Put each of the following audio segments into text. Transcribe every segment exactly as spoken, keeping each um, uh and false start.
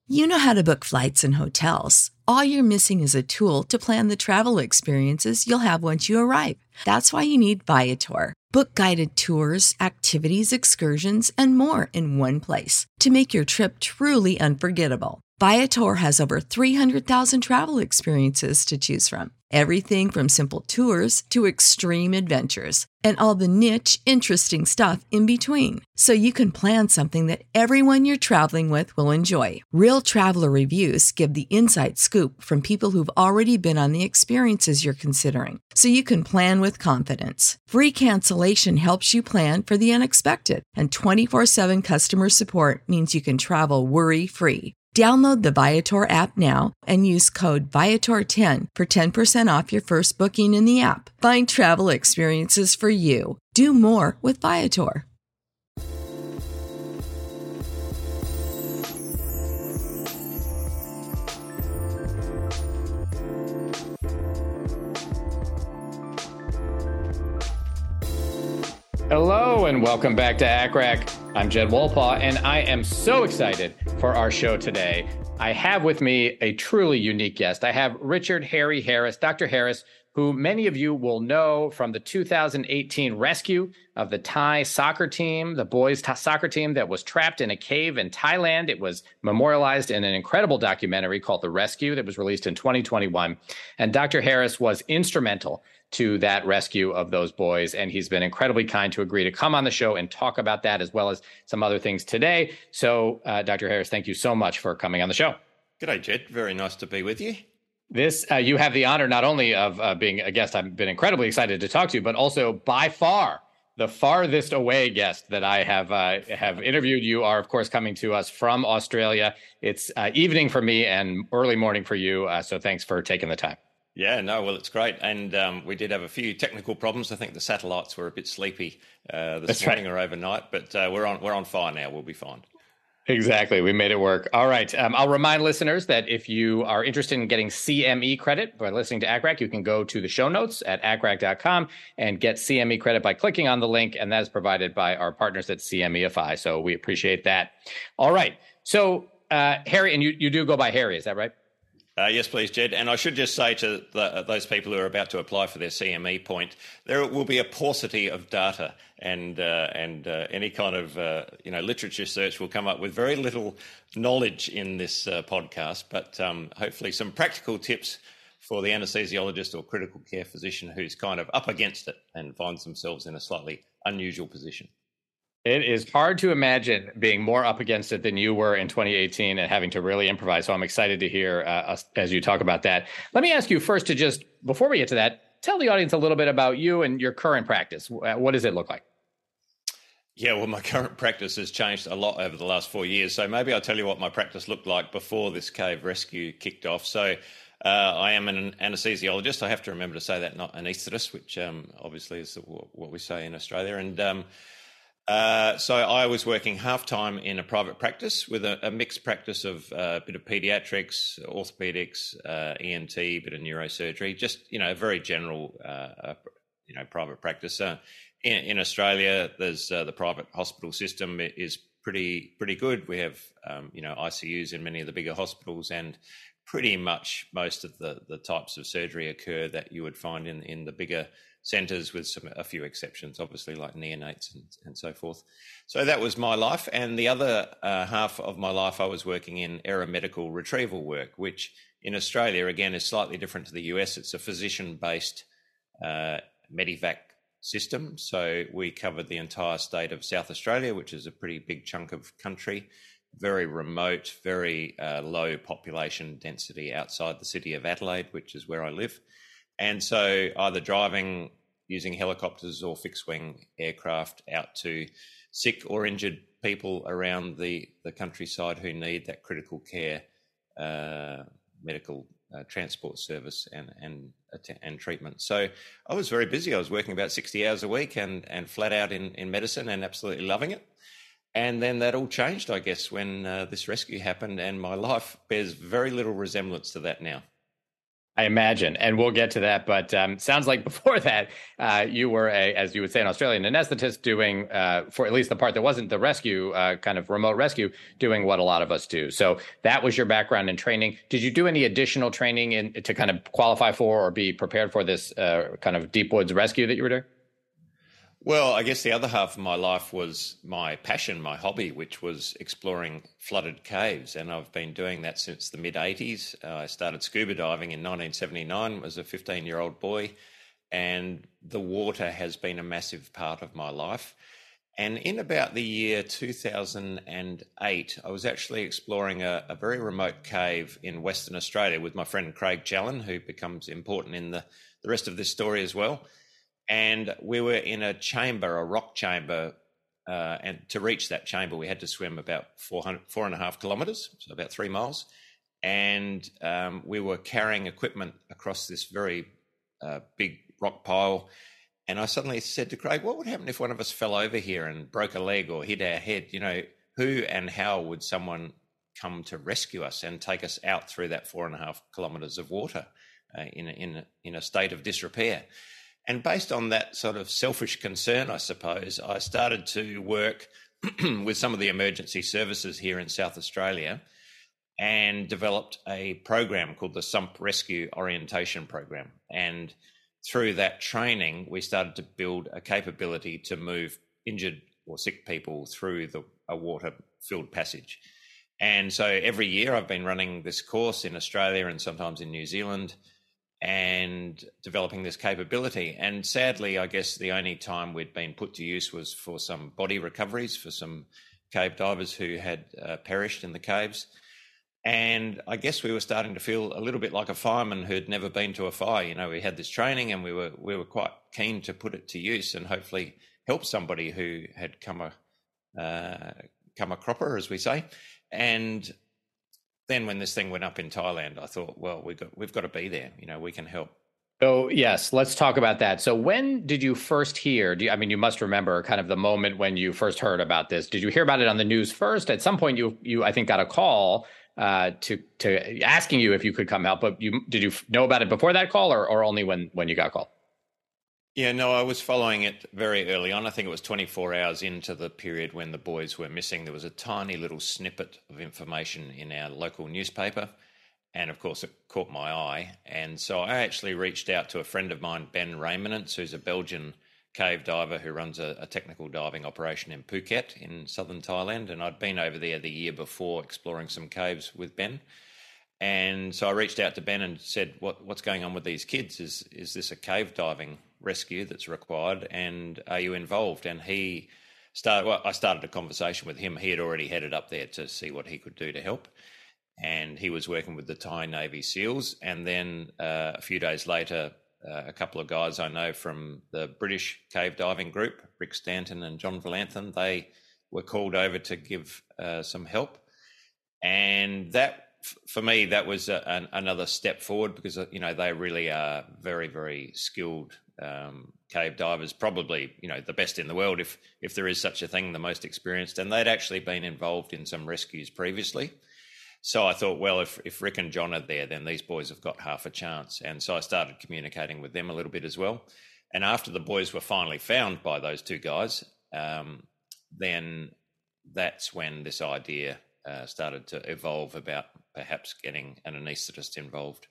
You know how to book flights and hotels. All you're missing is a tool to plan the travel experiences you'll have once you arrive. That's why you need Viator. Book guided tours, activities, excursions, and more in one place to make your trip truly unforgettable. Viator has over three hundred thousand travel experiences to choose from. Everything from simple tours to extreme adventures and all the niche, interesting stuff in between. So you can plan something that everyone you're traveling with will enjoy. Real traveler reviews give the inside scoop from people who've already been on the experiences you're considering. So you can plan with confidence. Free cancellation helps you plan for the unexpected. And twenty-four seven customer support means you can travel worry-free. Download the Viator app now and use code Viator ten for ten percent off your first booking in the app. Find travel experiences for you. Do more with Viator. Hello and welcome back to A C R A C. I'm Jed Wolpaw, and I am so excited for our show today. I have with me a truly unique guest. I have Richard Harry Harris, Doctor Harris, who many of you will know from the two thousand eighteen rescue of the Thai soccer team, the boys' t- soccer team that was trapped in a cave in Thailand. It was memorialized in an incredible documentary called The Rescue that was released in twenty twenty-one. And Doctor Harris was instrumental to that rescue of those boys. And he's been incredibly kind to agree to come on the show and talk about that as well as some other things today. So, uh, Doctor Harris, thank you so much for coming on the show. G'day, Jed. Very nice to be with you. This, uh, you have the honor not only of uh, being a guest I've been incredibly excited to talk to, but also by far the farthest away guest that I have uh, have interviewed. You are, of course, coming to us from Australia. It's uh, evening for me and early morning for you. Uh, so thanks for taking the time. Yeah, no, well, it's great. And um, we did have a few technical problems. I think the satellites were a bit sleepy uh, this That's morning right. or overnight, but uh, we're on we're on fire now. We'll be fine. Exactly. We made it work. All right. Um, I'll remind listeners that if you are interested in getting C M E credit by listening to A C R A C, you can go to the show notes at A C R A C dot com and get C M E credit by clicking on the link. And that is provided by our partners at C M E F I. So we appreciate that. All right. So, uh, Harry, and you, you do go by Harry, is that right? Uh, yes, please, Jed. And I should just say to the, those people who are about to apply for their C M E point, there will be a paucity of data, and uh, and uh, any kind of uh, you know literature search will come up with very little knowledge in this uh, podcast, but um, hopefully some practical tips for the anaesthesiologist or critical care physician who's kind of up against it and finds themselves in a slightly unusual position. It is hard to imagine being more up against it than you were in twenty eighteen and having to really improvise. So I'm excited to hear uh, us, as you talk about that. Let me ask you first to just, before we get to that, tell the audience a little bit about you and your current practice. What does it look like? Yeah, well, my current practice has changed a lot over the last four years. So maybe I'll tell you what my practice looked like before this cave rescue kicked off. So uh, I am an anaesthesiologist. I have to remember to say that, not anaesthetist, which um, obviously is what we say in Australia. And um, Uh, so I was working half-time in a private practice with a, a mixed practice of uh, a bit of paediatrics, orthopedics, uh, E N T, a bit of neurosurgery, just, you know, a very general, uh, uh, you know, private practice. Uh, in, in Australia, there's uh, the private hospital system is pretty pretty good. We have, um, you know, I C Us in many of the bigger hospitals, and pretty much most of the, the types of surgery occur that you would find in, in the bigger centres, with some a few exceptions, obviously, like neonates and, and so forth. So that was my life. And the other uh, half of my life, I was working in aeromedical retrieval work, which in Australia, again, is slightly different to the U S. It's a physician-based uh, Medivac system. So we covered the entire state of South Australia, which is a pretty big chunk of country, very remote, very uh, low population density outside the city of Adelaide, which is where I live. And so either driving, using helicopters or fixed-wing aircraft out to sick or injured people around the, the countryside who need that critical care uh, medical uh, transport service and, and and treatment. So I was very busy. I was working about sixty hours a week and, and flat out in, in medicine and absolutely loving it. And then that all changed, I guess, when uh, this rescue happened, and my life bears very little resemblance to that now. I imagine, and we'll get to that. But um, sounds like before that, uh, you were a, as you would say in Australia, an anesthetist doing, uh, for at least the part that wasn't the rescue, uh, kind of remote rescue, doing what a lot of us do. So that was your background in training. Did you do any additional training in, to kind of qualify for or be prepared for this uh, kind of deep woods rescue that you were doing? Well, I guess the other half of my life was my passion, my hobby, which was exploring flooded caves. And I've been doing that since the mid eighties. Uh, I started scuba diving in nineteen seventy-nine as a fifteen-year-old boy. And the water has been a massive part of my life. And in about the year two thousand eight, I was actually exploring a, a very remote cave in Western Australia with my friend Craig Challen, who becomes important in the, the rest of this story as well. And we were in a chamber, a rock chamber, uh, and to reach that chamber, we had to swim about four hundred, four and a half kilometres, so about three miles. And um, we were carrying equipment across this very uh, big rock pile. And I suddenly said to Craig, what would happen if one of us fell over here and broke a leg or hit our head? You know, who and how would someone come to rescue us and take us out through that four and a half kilometres of water uh, in, a, in, a, in a state of disrepair? And based on that sort of selfish concern, I suppose, I started to work with some of the emergency services here in South Australia and developed a program called the Sump Rescue Orientation Program. And through that training, we started to build a capability to move injured or sick people through the, a water-filled passage. And so every year I've been running this course in Australia and sometimes in New Zealand, and developing this capability. And sadly, I guess the only time we'd been put to use was for some body recoveries for some cave divers who had uh, perished in the caves. And I guess we were starting to feel a little bit like a fireman who'd never been to a fire. You know, we had this training and we were we were quite keen to put it to use and hopefully help somebody who had come a uh, come a cropper, as we say. And then when this thing went up in Thailand, I thought, well, we got, we've got to be there. You know, we can help. So, yes, let's talk about that. So when did you first hear, do you, I mean, you must remember kind of the moment when you first heard about this. Did you hear about it on the news first? At some point, you, you I think, got a call uh, to to asking you if you could come help. But you did you know about it before that call or, or only when, when you got called? Yeah, no, I was following it very early on. I think it was twenty-four hours into the period when the boys were missing. There was a tiny little snippet of information in our local newspaper. And of course, it caught my eye. And so I actually reached out to a friend of mine, Ben Raymonence, who's a Belgian cave diver who runs a, a technical diving operation in Phuket in southern Thailand. And I'd been over there the year before exploring some caves with Ben. And so I reached out to Ben and said, what, what's going on with these kids? Is is this a cave diving rescue that's required? And are you involved? And he started, well, I started a conversation with him. He had already headed up there to see what he could do to help. And he was working with the Thai Navy SEALs. And then uh, a few days later, uh, a couple of guys I know from the British cave diving group, Rick Stanton and John Valanthan, they were called over to give uh, some help. And that, for me, that was a, an, another step forward because, you know, they really are very, very skilled um, cave divers, probably, you know, the best in the world, if if there is such a thing, the most experienced. And they'd actually been involved in some rescues previously. So I thought, well, if, if Rick and John are there, then these boys have got half a chance. And so I started communicating with them a little bit as well. And after the boys were finally found by those two guys, um, then that's when this idea uh, started to evolve about perhaps getting an anaesthetist involved.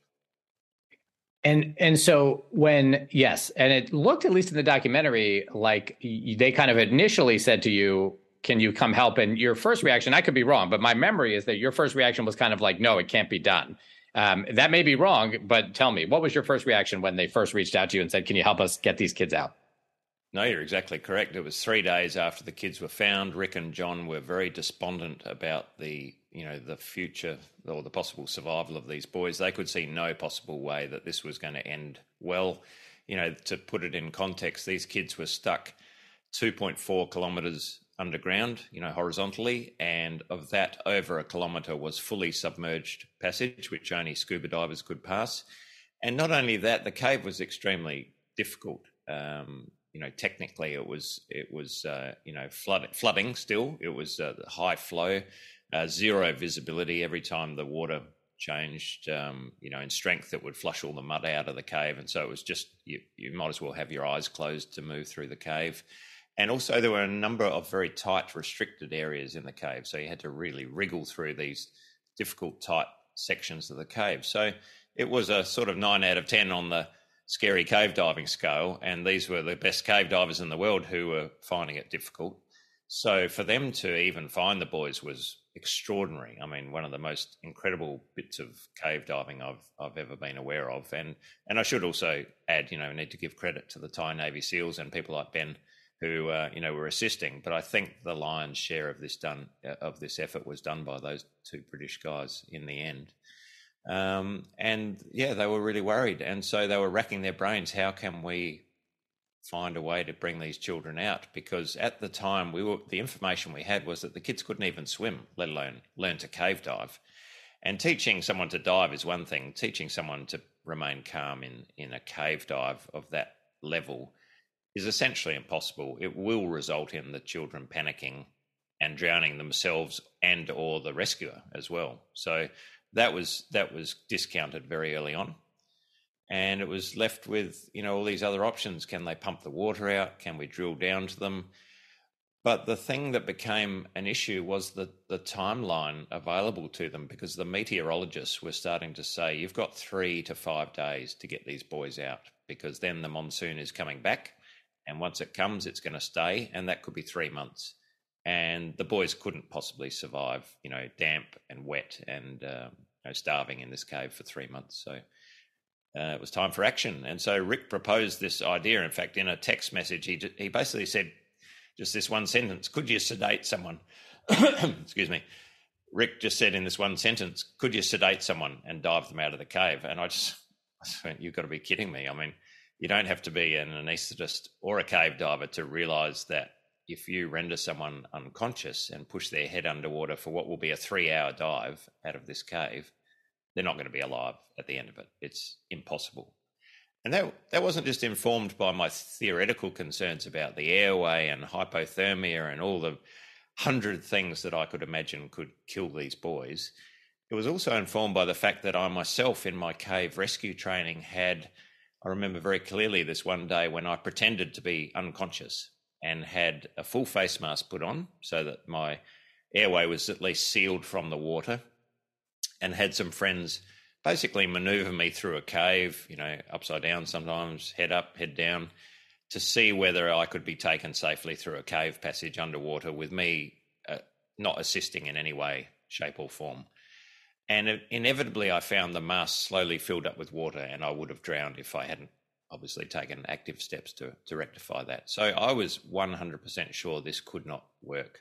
And and so when, yes, and it looked, at least in the documentary, like they kind of initially said to you, can you come help? And your first reaction, I could be wrong, but my memory is that your first reaction was kind of like, no, it can't be done. Um, that may be wrong, but tell me, what was your first reaction when they first reached out to you and said, can you help us get these kids out? No, you're exactly correct. It was three days after the kids were found. Rick and John were very despondent about the, you know, the future or the possible survival of these boys. They could see no possible way that this was going to end well. You know, to put it in context, these kids were stuck two point four kilometres underground, you know, horizontally, and of that, over a kilometre was fully submerged passage, which only scuba divers could pass. And not only that, the cave was extremely difficult. Um, you know, technically, it was it was uh, you know flood, flooding still. It was uh, high flow, uh, zero visibility every time the water changed, um, you know, in strength that would flush all the mud out of the cave. And so it was just, you, you might as well have your eyes closed to move through the cave. And also there were a number of very tight, restricted areas in the cave. So you had to really wriggle through these difficult, tight sections of the cave. So it was a sort of nine out of ten on the scary cave diving scale. And these were the best cave divers in the world who were finding it difficult. So for them to even find the boys was extraordinary. I mean, one of the most incredible bits of cave diving I've I've ever been aware of. And and I should also add, you know, we need to give credit to the Thai Navy SEALs and people like Ben who, uh, you know, were assisting. But I think the lion's share of this done of this effort was done by those two British guys in the end. Um, and yeah, they were really worried. And so they were racking their brains. How can we find a way to bring these children out? Because at the time, we were the information we had was that the kids couldn't even swim, let alone learn to cave dive. And teaching someone to dive is one thing. Teaching someone to remain calm in, in a cave dive of that level is essentially impossible. It will result in the children panicking and drowning themselves and or the rescuer as well. So that was that was discounted very early on. And it was left with, you know, all these other options. Can they pump the water out? Can we drill down to them? But the thing that became an issue was the, the timeline available to them, because the meteorologists were starting to say, you've got three to five days to get these boys out, because then the monsoon is coming back. And once it comes, it's going to stay. And that could be three months. And the boys couldn't possibly survive, you know, damp and wet and uh, you know, starving in this cave for three months. So Uh, it was time for action. And so Rick proposed this idea. In fact, in a text message, he he basically said just this one sentence: could you sedate someone? Excuse me. Rick just said in this one sentence, could you sedate someone and dive them out of the cave? And I just, I went, you've got to be kidding me. I mean, you don't have to be an anaesthetist or a cave diver to realize that if you render someone unconscious and push their head underwater for what will be a three-hour dive out of this cave, they're not going to be alive at the end of it. It's impossible. And that that wasn't just informed by my theoretical concerns about the airway and hypothermia and all the hundred things that I could imagine could kill these boys. It was also informed by the fact that I myself in my cave rescue training had, I remember very clearly this one day when I pretended to be unconscious and had a full face mask put on so that my airway was at least sealed from the water, and had some friends basically maneuver me through a cave, you know, upside down sometimes, head up, head down, to see whether I could be taken safely through a cave passage underwater with me uh, not assisting in any way, shape or form. And it, inevitably I found the mask slowly filled up with water, and I would have drowned if I hadn't obviously taken active steps to, to rectify that. So I was one hundred percent sure this could not work.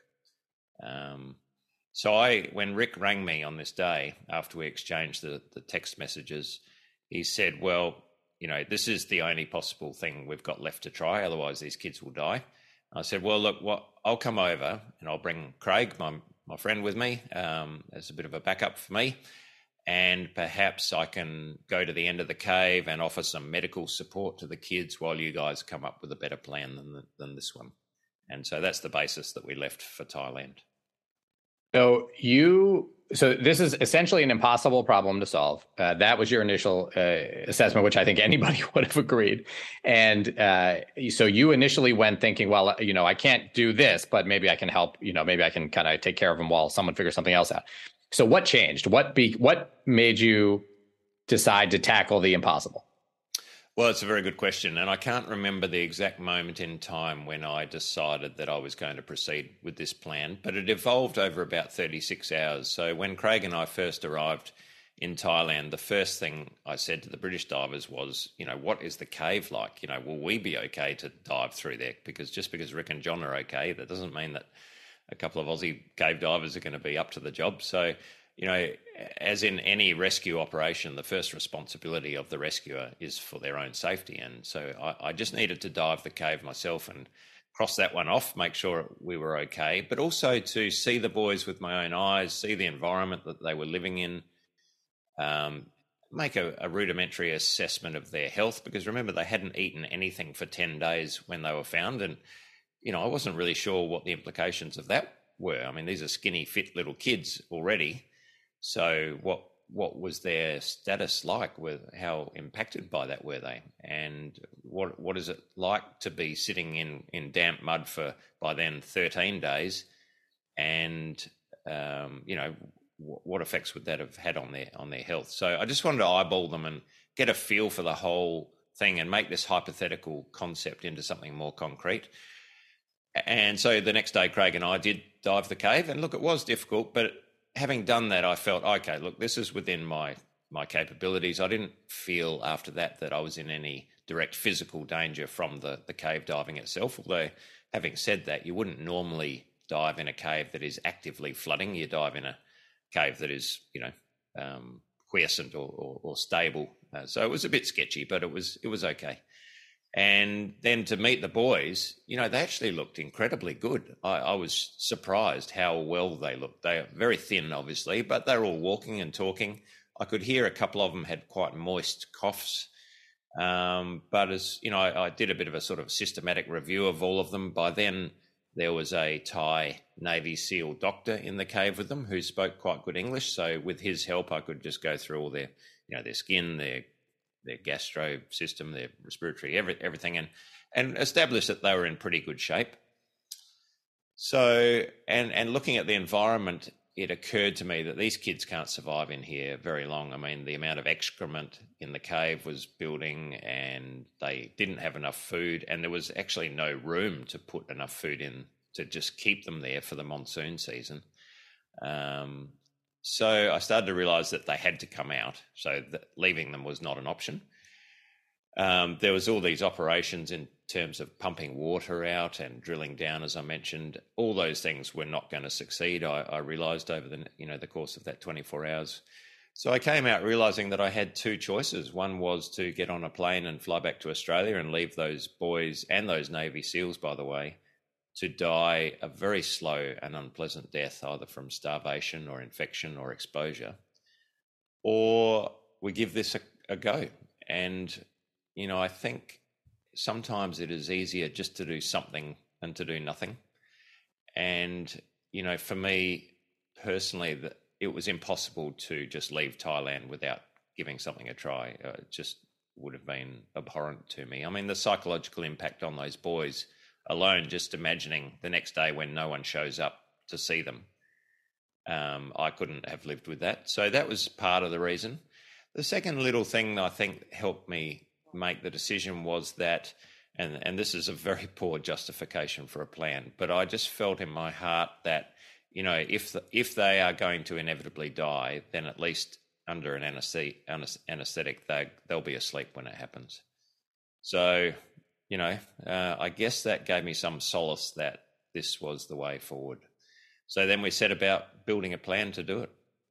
Um, So I, when Rick rang me on this day after we exchanged the, the text messages, he said, well, you know, this is the only possible thing we've got left to try. Otherwise, these kids will die. I said, well, look, what I'll come over and I'll bring Craig, my, my friend, with me um, as a bit of a backup for me. And perhaps I can go to the end of the cave and offer some medical support to the kids while you guys come up with a better plan than, the, than this one. And so that's the basis that we left for Thailand. So you, so this is essentially an impossible problem to solve. Uh, that was your initial uh, assessment, which I think anybody would have agreed. And uh, so you initially went thinking, well, you know, I can't do this, but maybe I can help. You know, maybe I can kind of take care of them while someone figures something else out. So what changed? What be what made you decide to tackle the impossible? Well, it's a very good question. And I can't remember the exact moment in time when I decided that I was going to proceed with this plan, but it evolved over about thirty-six hours. So when Craig and I first arrived in Thailand, the first thing I said to the British divers was, you know, what is the cave like? You know, will we be okay to dive through there? Because just because Rick and John are okay, that doesn't mean that a couple of Aussie cave divers are going to be up to the job. So, you know, as in any rescue operation, the first responsibility of the rescuer is for their own safety. And so I, I just needed to dive the cave myself and cross that one off, make sure we were okay, but also to see the boys with my own eyes, see the environment that they were living in, um, make a, a rudimentary assessment of their health, because remember, they hadn't eaten anything for ten days when they were found. And, you know, I wasn't really sure what the implications of that were. I mean, these are skinny, fit little kids already. So what what was their status like? With how impacted by that were they? And what what is it like to be sitting in, in damp mud for, by then, thirteen days? And, um, you know, w- what effects would that have had on their on their health? So I just wanted to eyeball them and get a feel for the whole thing and make this hypothetical concept into something more concrete. And so the next day, Craig and I did dive the cave, and look, it was difficult, but having done that, I felt, okay, look, this is within my my capabilities. I didn't feel after that that I was in any direct physical danger from the, the cave diving itself, although having said that, you wouldn't normally dive in a cave that is actively flooding. You dive in a cave that is, you know, um, quiescent or, or, or stable. Uh, so it was a bit sketchy, but it was it was okay. And then to meet the boys, you know, they actually looked incredibly good. I, I was surprised how well they looked. They are very thin, obviously, but they're all walking and talking. I could hear a couple of them had quite moist coughs. Um, but as, you know, I, I did a bit of a sort of systematic review of all of them. By then, there was a Thai Navy SEAL doctor in the cave with them who spoke quite good English. So with his help, I could just go through all their, you know, their skin, their their gastro system, their respiratory, every, everything, and and establish that they were in pretty good shape. So, and and looking at the environment, it occurred to me that these kids can't survive in here very long. I mean, the amount of excrement in the cave was building, and they didn't have enough food, and there was actually no room to put enough food in to just keep them there for the monsoon season. Um, So I started to realize that they had to come out, so that leaving them was not an option. Um, there was all these operations in terms of pumping water out and drilling down, as I mentioned. All those things were not going to succeed, I, I realized over the, you know, the course of that twenty-four hours. So I came out realizing that I had two choices. One was to get on a plane and fly back to Australia and leave those boys and those Navy SEALs, by the way, to die a very slow and unpleasant death, either from starvation or infection or exposure, or we give this a, a go. And, you know, I think sometimes it is easier just to do something than to do nothing. And, you know, for me personally, that it was impossible to just leave Thailand without giving something a try. Uh, it just would have been abhorrent to me. I mean, the psychological impact on those boys alone, just imagining the next day when no one shows up to see them, um, I couldn't have lived with that. So that was part of the reason. The second little thing that I think helped me make the decision was that, and, and this is a very poor justification for a plan, but I just felt in my heart that, you know, if the, if they are going to inevitably die, then at least under an anesthetic, they, they'll be asleep when it happens. So, you know, uh, I guess that gave me some solace that this was the way forward. So then we set about building a plan to do it.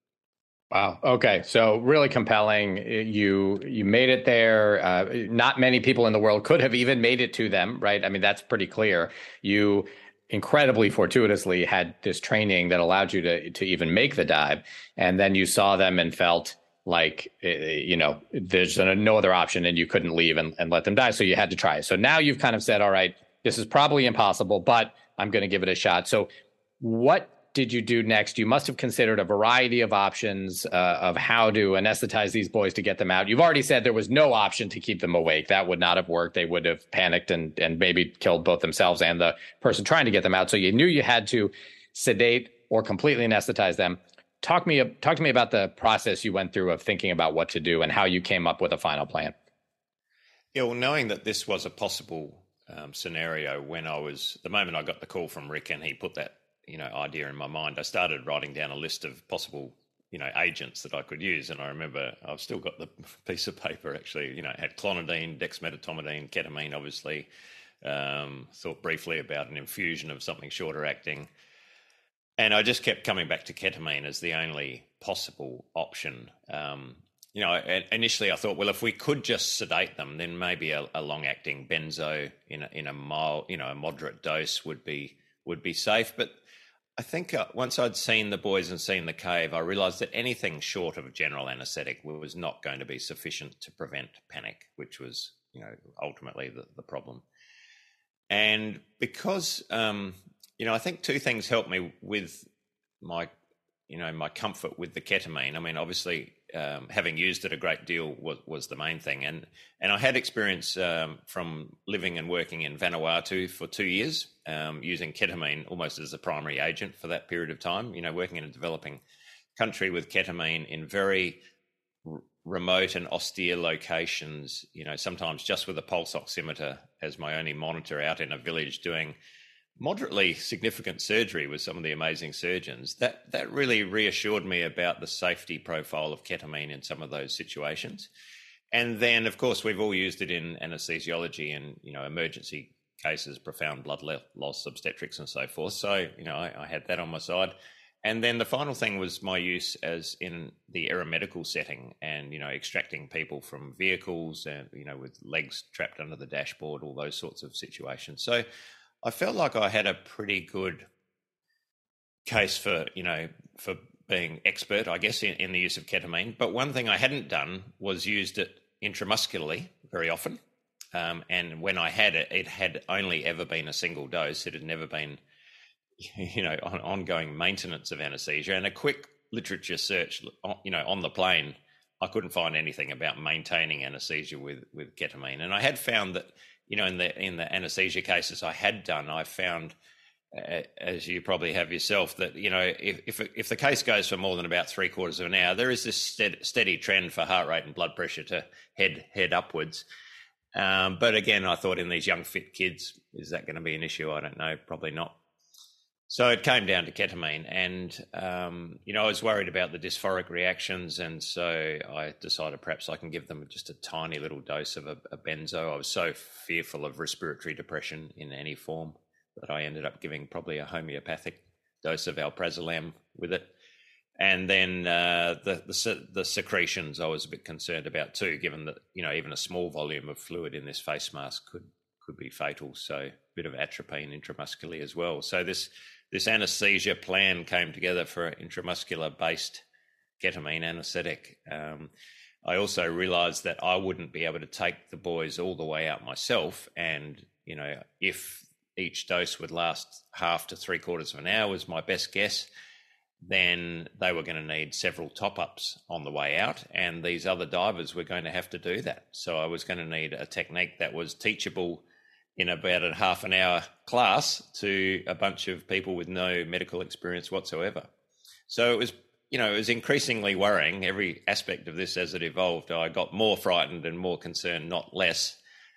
Wow. Okay. So really compelling. You you made it there. Uh, not many people in the world could have even made it to them, right? I mean, that's pretty clear. You incredibly fortuitously had this training that allowed you to to even make the dive, and then you saw them and felt like, you know, there's no other option and you couldn't leave and, and let them die. So you had to try. So now you've kind of said, all right, this is probably impossible, but I'm going to give it a shot. So what did you do next? You must have considered a variety of options uh, of how to anesthetize these boys to get them out. You've already said there was no option to keep them awake. That would not have worked. They would have panicked and, and maybe killed both themselves and the person trying to get them out. So you knew you had to sedate or completely anesthetize them. Talk me, talk to me about the process you went through of thinking about what to do and how you came up with a final plan. Yeah, well, knowing that this was a possible um, scenario, when I was, the moment I got the call from Rick and he put that, you know, idea in my mind, I started writing down a list of possible, you know, agents that I could use. And I remember I've still got the piece of paper, actually, you know, it had clonidine, dexmedetomidine, ketamine, obviously. Um, thought briefly about an infusion of something shorter acting. And I just kept coming back to ketamine as the only possible option. Um, you know, initially I thought, well, if we could just sedate them, then maybe a, a long-acting benzo in a, in a mild, you know, a moderate dose would be would be safe. But I think uh, once I'd seen the boys and seen the cave, I realised that anything short of a general anaesthetic was not going to be sufficient to prevent panic, which was, you know, ultimately the, the problem. And because um, you know, I think two things helped me with my, you know, my comfort with the ketamine. I mean, obviously, um, having used it a great deal was, was the main thing. And and I had experience um, from living and working in Vanuatu for two years, um, using ketamine almost as a primary agent for that period of time. You know, working in a developing country with ketamine in very r- remote and austere locations, you know, sometimes just with a pulse oximeter as my only monitor out in a village doing moderately significant surgery with some of the amazing surgeons. That that really reassured me about the safety profile of ketamine in some of those situations. And then, of course, we've all used it in anesthesiology and, you know, emergency cases, profound blood loss, obstetrics and so forth. So, you know, I, I had that on my side. And then the final thing was my use as in the aeromedical setting and, you know, extracting people from vehicles and, you know, with legs trapped under the dashboard, all those sorts of situations. So I felt like I had a pretty good case for, you know, for being expert, I guess, in, in the use of ketamine. But one thing I hadn't done was used it intramuscularly very often. Um, and when I had it, it had only ever been a single dose. It had never been, you know, on, ongoing maintenance of anesthesia. And a quick literature search, you know, on the plane, I couldn't find anything about maintaining anesthesia with, with ketamine. And I had found that, you know, in the in the anesthesia cases I had done, I found, uh, as you probably have yourself, that, you know, if, if if the case goes for more than about three quarters of an hour, there is this steady, steady trend for heart rate and blood pressure to head head upwards. Um, but again, I thought in these young fit kids, is that going to be an issue? I don't know, probably not. So it came down to ketamine, and um, you know, I was worried about the dysphoric reactions, and so I decided perhaps I can give them just a tiny little dose of a, a benzo. I was so fearful of respiratory depression in any form that I ended up giving probably a homeopathic dose of alprazolam with it. And then uh, the, the the secretions I was a bit concerned about too, given that, you know, even a small volume of fluid in this face mask could could be fatal. So a bit of atropine intramuscularly as well. So this This anesthesia plan came together for an intramuscular-based ketamine anesthetic. Um, I also realised that I wouldn't be able to take the boys all the way out myself, and, you know, if each dose would last half to three quarters of an hour was my best guess, then they were going to need several top-ups on the way out, and these other divers were going to have to do that. So I was going to need a technique that was teachable in about a half an hour class to a bunch of people with no medical experience whatsoever. So it was, you know, it was increasingly worrying. Every aspect of this as it evolved, I got more frightened and more concerned, not less.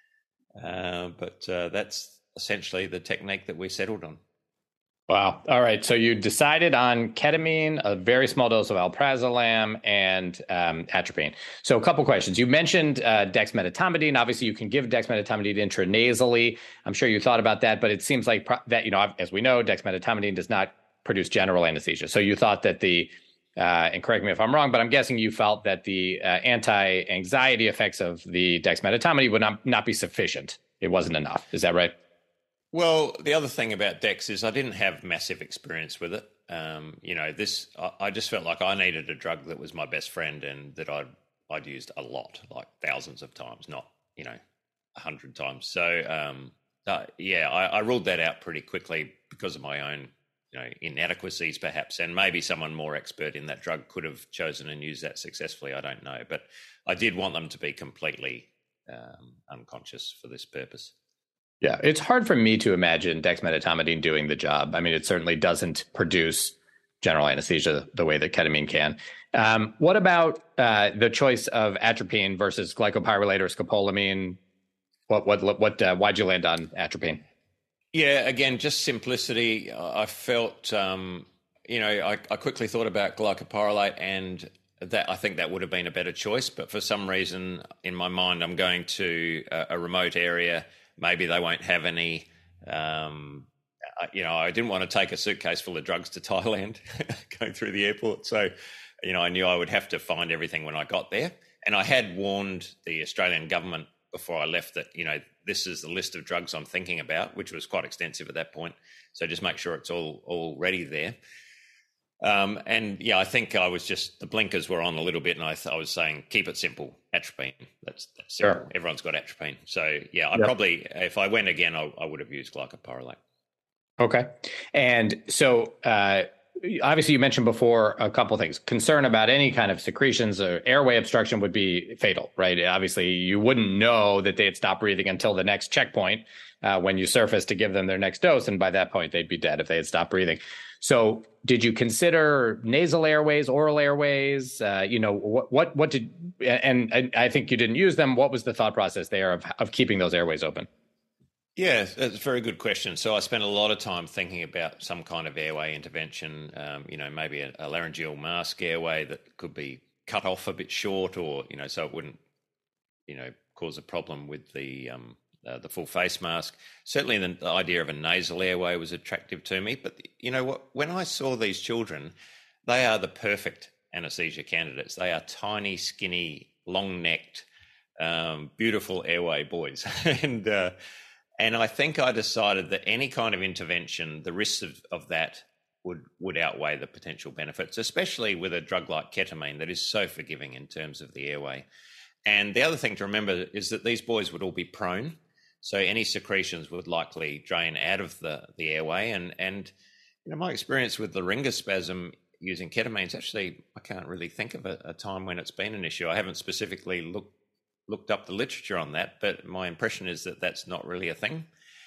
Uh, but uh, that's essentially the technique that we settled on. Wow. All right. So you decided on ketamine, a very small dose of alprazolam, and um, atropine. So a couple questions. You mentioned uh, dexmedetomidine. Obviously, you can give dexmedetomidine intranasally. I'm sure you thought about that, but it seems like pro- that, you know, as we know, dexmedetomidine does not produce general anesthesia. So you thought that the, uh, and correct me if I'm wrong, but I'm guessing you felt that the uh, anti-anxiety effects of the dexmedetomidine would not, not be sufficient. It wasn't enough. Is that right? Well, the other thing about Dex is I didn't have massive experience with it. Um, you know, this I, I just felt like I needed a drug that was my best friend and that I'd I'd used a lot, like thousands of times, not, you know, a hundred times. So um, uh, yeah, I, I ruled that out pretty quickly because of my own, you know, inadequacies perhaps, and maybe someone more expert in that drug could have chosen and used that successfully. I don't know, but I did want them to be completely um, unconscious for this purpose. Yeah, it's hard for me to imagine dexmedetomidine doing the job. I mean, it certainly doesn't produce general anesthesia the way that ketamine can. Um, what about uh, the choice of atropine versus glycopyrrolate or scopolamine? What, what, what? Uh, why'd you land on atropine? Yeah, again, just simplicity. I felt, um, you know, I, I quickly thought about glycopyrrolate, and that I think that would have been a better choice. But for some reason, in my mind, I'm going to a, a remote area. Maybe they won't have any, um, you know, I didn't want to take a suitcase full of drugs to Thailand going through the airport. So, you know, I knew I would have to find everything when I got there. And I had warned the Australian government before I left that, you know, this is the list of drugs I'm thinking about, which was quite extensive at that point. So just make sure it's all all ready there. Um, and yeah, I think I was just, the blinkers were on a little bit, and I, th- I was saying, keep it simple, atropine. That's, that's simple. Sure. Everyone's got atropine. So yeah, I yep. probably, if I went again, I, I would have used glycopyrrolate. Okay. And so uh, obviously you mentioned before a couple of things. Concern about any kind of secretions or airway obstruction would be fatal, right? Obviously, you wouldn't know that they had stopped breathing until the next checkpoint uh, when you surface to give them their next dose. And by that point, they'd be dead if they had stopped breathing. So did you consider nasal airways, oral airways? Uh, you know, what, what, what did, and, and I think you didn't use them. What was the thought process there of, of keeping those airways open? Yeah, that's a very good question. So I spent a lot of time thinking about some kind of airway intervention, um, you know, maybe a, a laryngeal mask airway that could be cut off a bit short, or, you know, so it wouldn't, you know, cause a problem with the um, uh, the full face mask. Certainly the, the idea of a nasal airway was attractive to me. But, you know what, when I saw these children, they are the perfect anesthesia candidates. They are tiny, skinny, long-necked, um, beautiful airway boys. and, uh, And I think I decided that any kind of intervention, the risks of, of that would, would outweigh the potential benefits, especially with a drug like ketamine that is so forgiving in terms of the airway. And the other thing to remember is that these boys would all be prone, so any secretions would likely drain out of the, the airway. And, and you know, my experience with laryngospasm using ketamine is actually, I can't really think of a, a time when it's been an issue. I haven't specifically looked looked up the literature on that, but my impression is that that's not really a thing.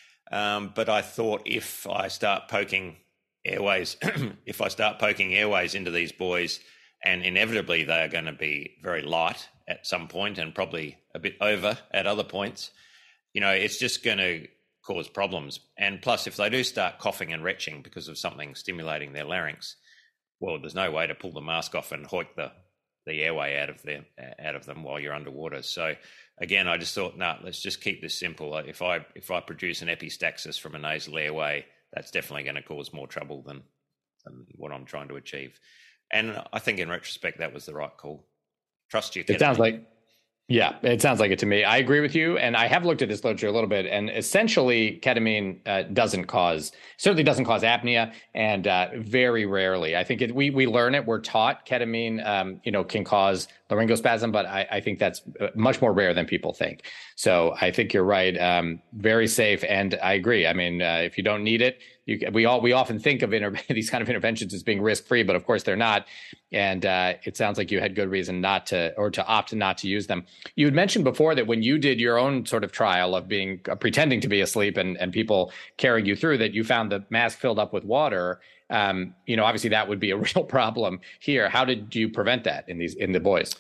Um, but I thought if I start poking airways, if I start poking airways into these boys, and inevitably they are going to be very light at some point and probably a bit over at other points, you know, it's just going to cause problems. And plus, if they do start coughing and retching because of something stimulating their larynx, well, there's no way to pull the mask off and hoik the the airway out of them, out of them while you're underwater. So again, I just thought, no, nah, let's just keep this simple. If I if I produce an epistaxis from a nasal airway, that's definitely going to cause more trouble than, than what I'm trying to achieve. And I think in retrospect, that was the right call. Trust your ketamine. It sounds like, yeah, it sounds like it to me. I agree with you. And I have looked at this literature a little bit, and essentially ketamine uh, doesn't cause, certainly doesn't cause apnea, and uh, very rarely. I think it, we we learn it, we're taught ketamine, um, you know, can cause laryngospasm, but I, I think that's much more rare than people think. So I think you're right. Um, very safe. And I agree. I mean, uh, if you don't need it, you, we all we often think of inter- these kind of interventions as being risk-free, but of course they're not. And uh, it sounds like you had good reason not to, or to opt not to use them. You had mentioned before that when you did your own sort of trial of being uh, pretending to be asleep and, and people carrying you through, that you found the mask filled up with water. Um, you know, obviously that would be a real problem here. How did you prevent that in these in the boys?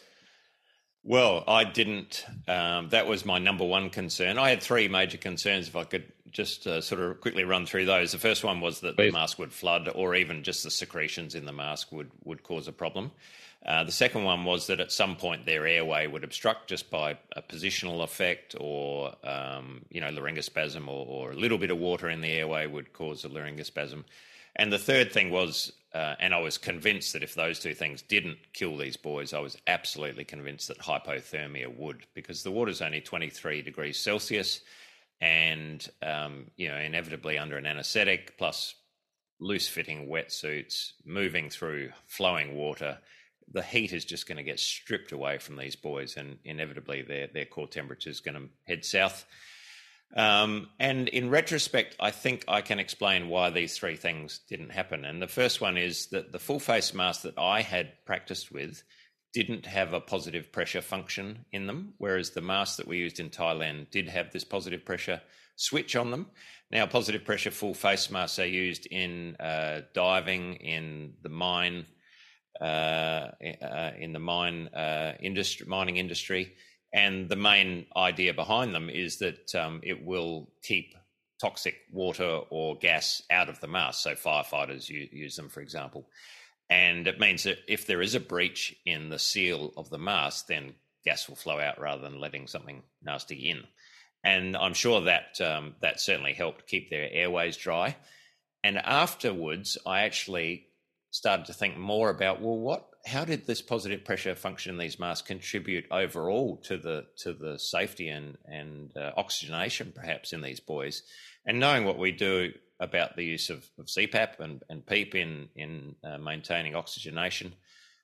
Well, I didn't. Um, that was my number one concern. I had three major concerns, if I could just uh, sort of quickly run through those. The first one was that Please. the mask would flood, or even just the secretions in the mask would, would cause a problem. Uh, the second one was that at some point their airway would obstruct just by a positional effect, or, um, you know, laryngospasm, or, or a little bit of water in the airway would cause a laryngospasm. And the third thing was, uh, and I was convinced that if those two things didn't kill these boys, I was absolutely convinced that hypothermia would, because the water's only twenty-three degrees Celsius, and, um, you know, inevitably under an anaesthetic, plus loose-fitting wetsuits, moving through flowing water, the heat is just going to get stripped away from these boys, and inevitably their, their core temperature is going to head south. Um, and in retrospect, I think I can explain why these three things didn't happen. And the first one is that the full face mask that I had practiced with didn't have a positive pressure function in them, whereas the masks that we used in Thailand did have this positive pressure switch on them. Now, positive pressure full face masks are used in uh, diving, in the mine, uh, uh, in the mine uh, industry, mining industry. And the main idea behind them is that um, it will keep toxic water or gas out of the mask. So firefighters use, use them, for example. And it means that if there is a breach in the seal of the mask, then gas will flow out rather than letting something nasty in. And I'm sure that um, that certainly helped keep their airways dry. And afterwards, I actually started to think more about, well, what, how did this positive pressure function in these masks contribute overall to the to the safety and and uh, oxygenation perhaps in these boys? And knowing what we do about the use of, of C PAP and, and PEEP in in uh, maintaining oxygenation,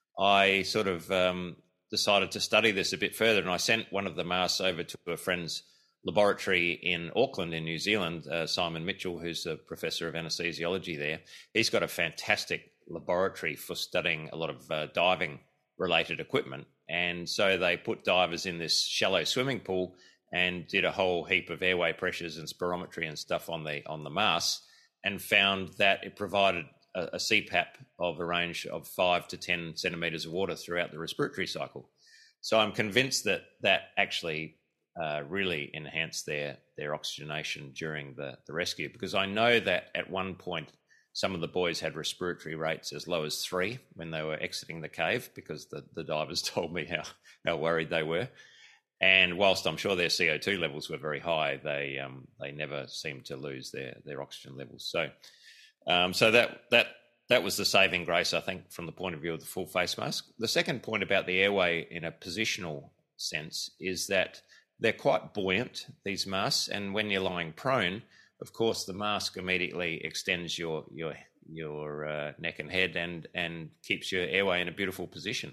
I sort of um, decided to study this a bit further, and I sent one of the masks over to a friend's laboratory in Auckland in New Zealand, uh, Simon Mitchell, who's a professor of anesthesiology there. He's got a fantastic laboratory for studying a lot of uh, diving related equipment. And so they put divers in this shallow swimming pool and did a whole heap of airway pressures and spirometry and stuff on the on the mask, and found that it provided a, a C PAP of a range of five to ten centimeters of water throughout the respiratory cycle. So I'm convinced that that actually uh, really enhanced their their oxygenation during the, the rescue, because I know that at one point some of the boys had respiratory rates as low as three when they were exiting the cave, because the, the divers told me how, how worried they were. And whilst I'm sure their C O two levels were very high, they um, they never seemed to lose their their oxygen levels. So um, so that that that was the saving grace, I think, from the point of view of the full face mask. The second point about the airway in a positional sense is that they're quite buoyant, these masks, and when you're lying prone, of course, the mask immediately extends your your your uh, neck and head and and keeps your airway in a beautiful position.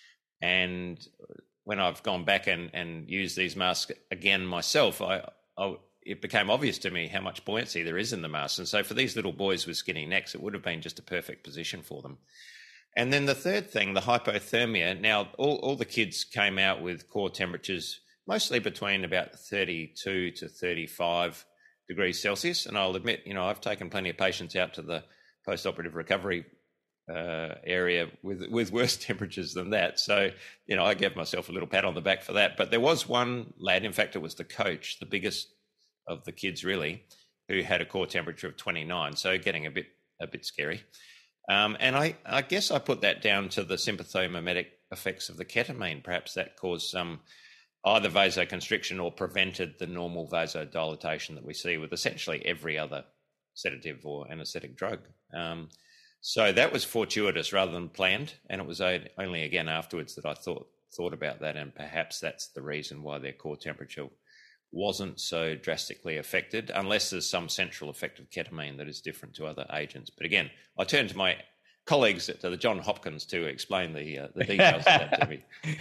And when I've gone back and, and used these masks again myself, I, I it became obvious to me how much buoyancy there is in the mask. And so for these little boys with skinny necks, it would have been just a perfect position for them. And then the third thing, the hypothermia. Now, all, all the kids came out with core temperatures mostly between about thirty-two to thirty-five degrees Celsius. And I'll admit, you know, I've taken plenty of patients out to the post-operative recovery uh, area with with worse temperatures than that. So, you know, I gave myself a little pat on the back for that. But there was one lad, in fact, it was the coach, the biggest of the kids really, who had a core temperature of twenty-nine. So getting a bit a bit scary. Um, and I, I guess I put that down to the sympathomimetic effects of the ketamine. Perhaps that caused some either vasoconstriction or prevented the normal vasodilatation that we see with essentially every other sedative or anesthetic drug. Um, so that was fortuitous rather than planned, and it was only again afterwards that I thought thought about that, and perhaps that's the reason why their core temperature wasn't so drastically affected, unless there's some central effect of ketamine that is different to other agents. But again, I turn to my colleagues at the John Hopkins to explain the uh, the details of that to me.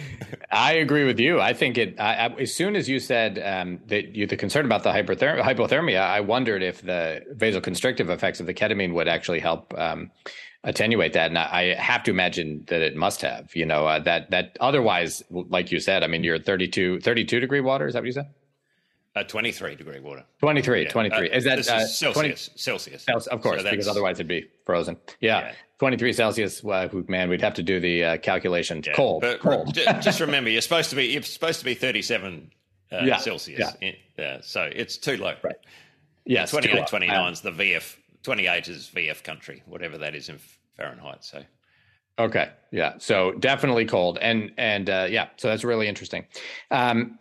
I agree with you. I think it. I, I, as soon as you said um, that you the concern about the hyperthermia, hypothermia, I wondered if the vasoconstrictive effects of the ketamine would actually help um, attenuate that. And I, I have to imagine that it must have. You know uh, that that otherwise, like you said, I mean, you're thirty-two, thirty-two degree water. Is that what you said? Uh, twenty-three degree water. twenty-three, yeah. twenty-three. Uh, is that this uh, is Celsius? twenty Celsius. Of course, so because otherwise it'd be frozen. Yeah. yeah. twenty-three Celsius. Uh, man, we'd have to do the uh, calculation. Yeah. Cold. But cold. Just remember, you're supposed to be you're supposed to be thirty-seven uh, yeah. Celsius. Yeah. yeah. So it's too low. Right. Yeah. twenty-eight, twenty-nine is the V F. twenty-eight is V F country, whatever that is in Fahrenheit. So. Okay. Yeah. So definitely cold. And, and uh, yeah, so that's really interesting. Um,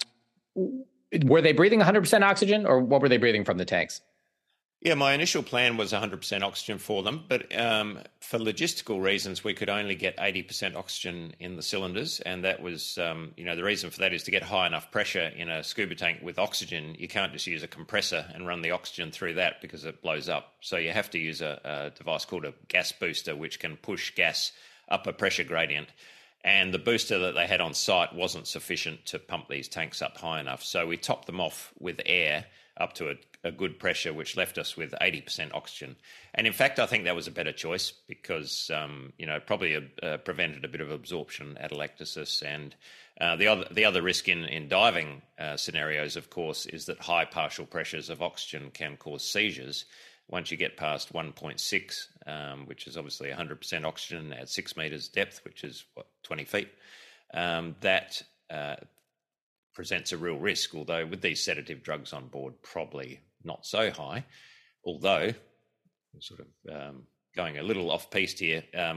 were they breathing one hundred percent oxygen, or what were they breathing from the tanks? Yeah, my initial plan was one hundred percent oxygen for them, but um, for logistical reasons, we could only get eighty percent oxygen in the cylinders. And that was, um, you know, the reason for that is to get high enough pressure in a scuba tank with oxygen. You can't just use a compressor and run the oxygen through that because it blows up. So you have to use a, a device called a gas booster, which can push gas up a pressure gradient. And the booster that they had on site wasn't sufficient to pump these tanks up high enough. So we topped them off with air up to a, a good pressure, which left us with eighty percent oxygen. And in fact, I think that was a better choice because, um, you know, probably uh, prevented a bit of absorption atelectasis. And uh, the other the other risk in, in diving uh, scenarios, of course, is that high partial pressures of oxygen can cause seizures. Once you get past one point six, um, which is obviously one hundred percent oxygen at six meters depth, which is, what, twenty feet, um, that uh, presents a real risk, although with these sedative drugs on board, probably not so high. Although, sort of um, going a little off-piste here, um,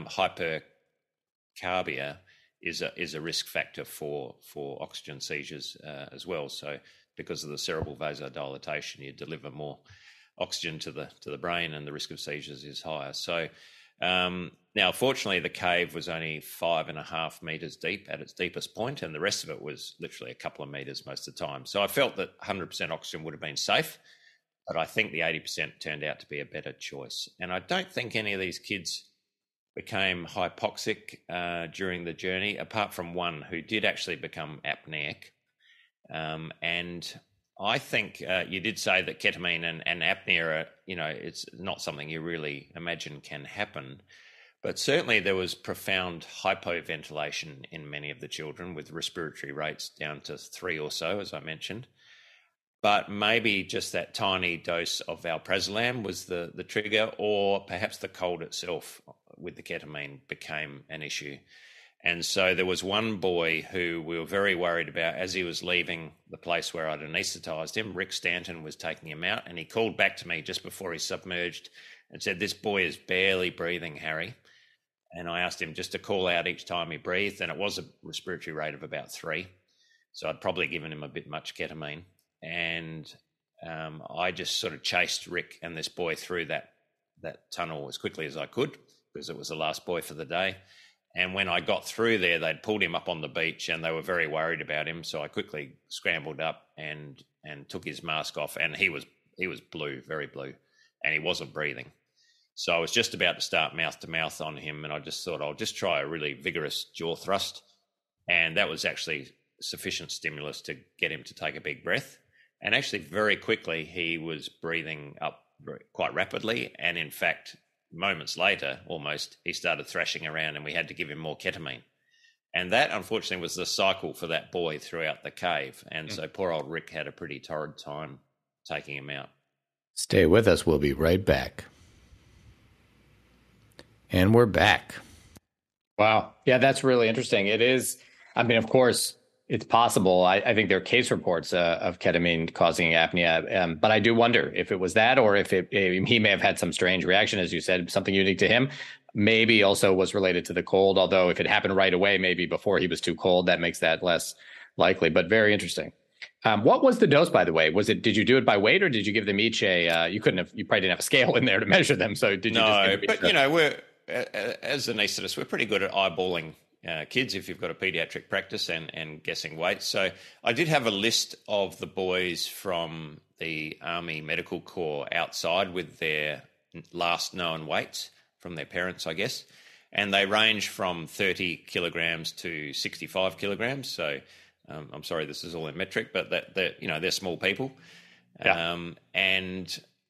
hypercarbia is a, is a risk factor for, for oxygen seizures uh, as well. So because of the cerebral vasodilatation, you deliver more oxygen to the to the brain, and the risk of seizures is higher. So um, now, fortunately, the cave was only five and a half meters deep at its deepest point, and the rest of it was literally a couple of meters most of the time. So I felt that one hundred percent oxygen would have been safe, but I think the eighty percent turned out to be a better choice. And I don't think any of these kids became hypoxic uh, during the journey, apart from one who did actually become apneic. Um, and I think uh, you did say that ketamine and, and apnea are, you know, it's not something you really imagine can happen. But certainly there was profound hypoventilation in many of the children, with respiratory rates down to three or so, as I mentioned. But maybe just that tiny dose of alprazolam was the, the trigger, or perhaps the cold itself with the ketamine became an issue. And so there was one boy who we were very worried about as he was leaving the place where I'd anaesthetised him. Rick Stanton was taking him out, and he called back to me just before he submerged and said, "This boy is barely breathing, Harry." And I asked him just to call out each time he breathed, and it was a respiratory rate of about three. So I'd probably given him a bit much ketamine. And um, I just sort of chased Rick and this boy through that, that tunnel as quickly as I could, because it was the last boy for the day. And when I got through there, they'd pulled him up on the beach and they were very worried about him. So I quickly scrambled up and and took his mask off, and he was he was blue, very blue, and he wasn't breathing. So I was just about to start mouth to mouth on him, and I just thought I'll just try a really vigorous jaw thrust. And that was actually sufficient stimulus to get him to take a big breath. And actually very quickly he was breathing up quite rapidly, and in fact moments later almost he started thrashing around, and we had to give him more ketamine. And that unfortunately was the cycle for that boy throughout the cave. And mm. so poor old Rick had a pretty torrid time taking him out. Stay with us, we'll be right back. And we're back. Wow. Yeah, that's really interesting. It is, I mean, of course it's possible. I, I think there are case reports uh, of ketamine causing apnea, um, but I do wonder if it was that, or if it, it, he may have had some strange reaction, as you said, something unique to him. Maybe also was related to the cold, although if it happened right away, maybe before he was too cold, that makes that less likely, but very interesting. Um, what was the dose, by the way? Was it, did you do it by weight, or did you give them each a, uh, you couldn't have, you probably didn't have a scale in there to measure them. So did you no, just give them but you know, we're, as anaesthetists, we're pretty good at eyeballing Uh, kids if you've got a pediatric practice and, and guessing weights. So I did have a list of the boys from the Army Medical Corps outside with their last known weights from their parents, I guess. And they range from thirty kilograms to sixty-five kilograms. So um, I'm sorry, this is all in metric, but that, that you know, they're small people. Yeah. Um, and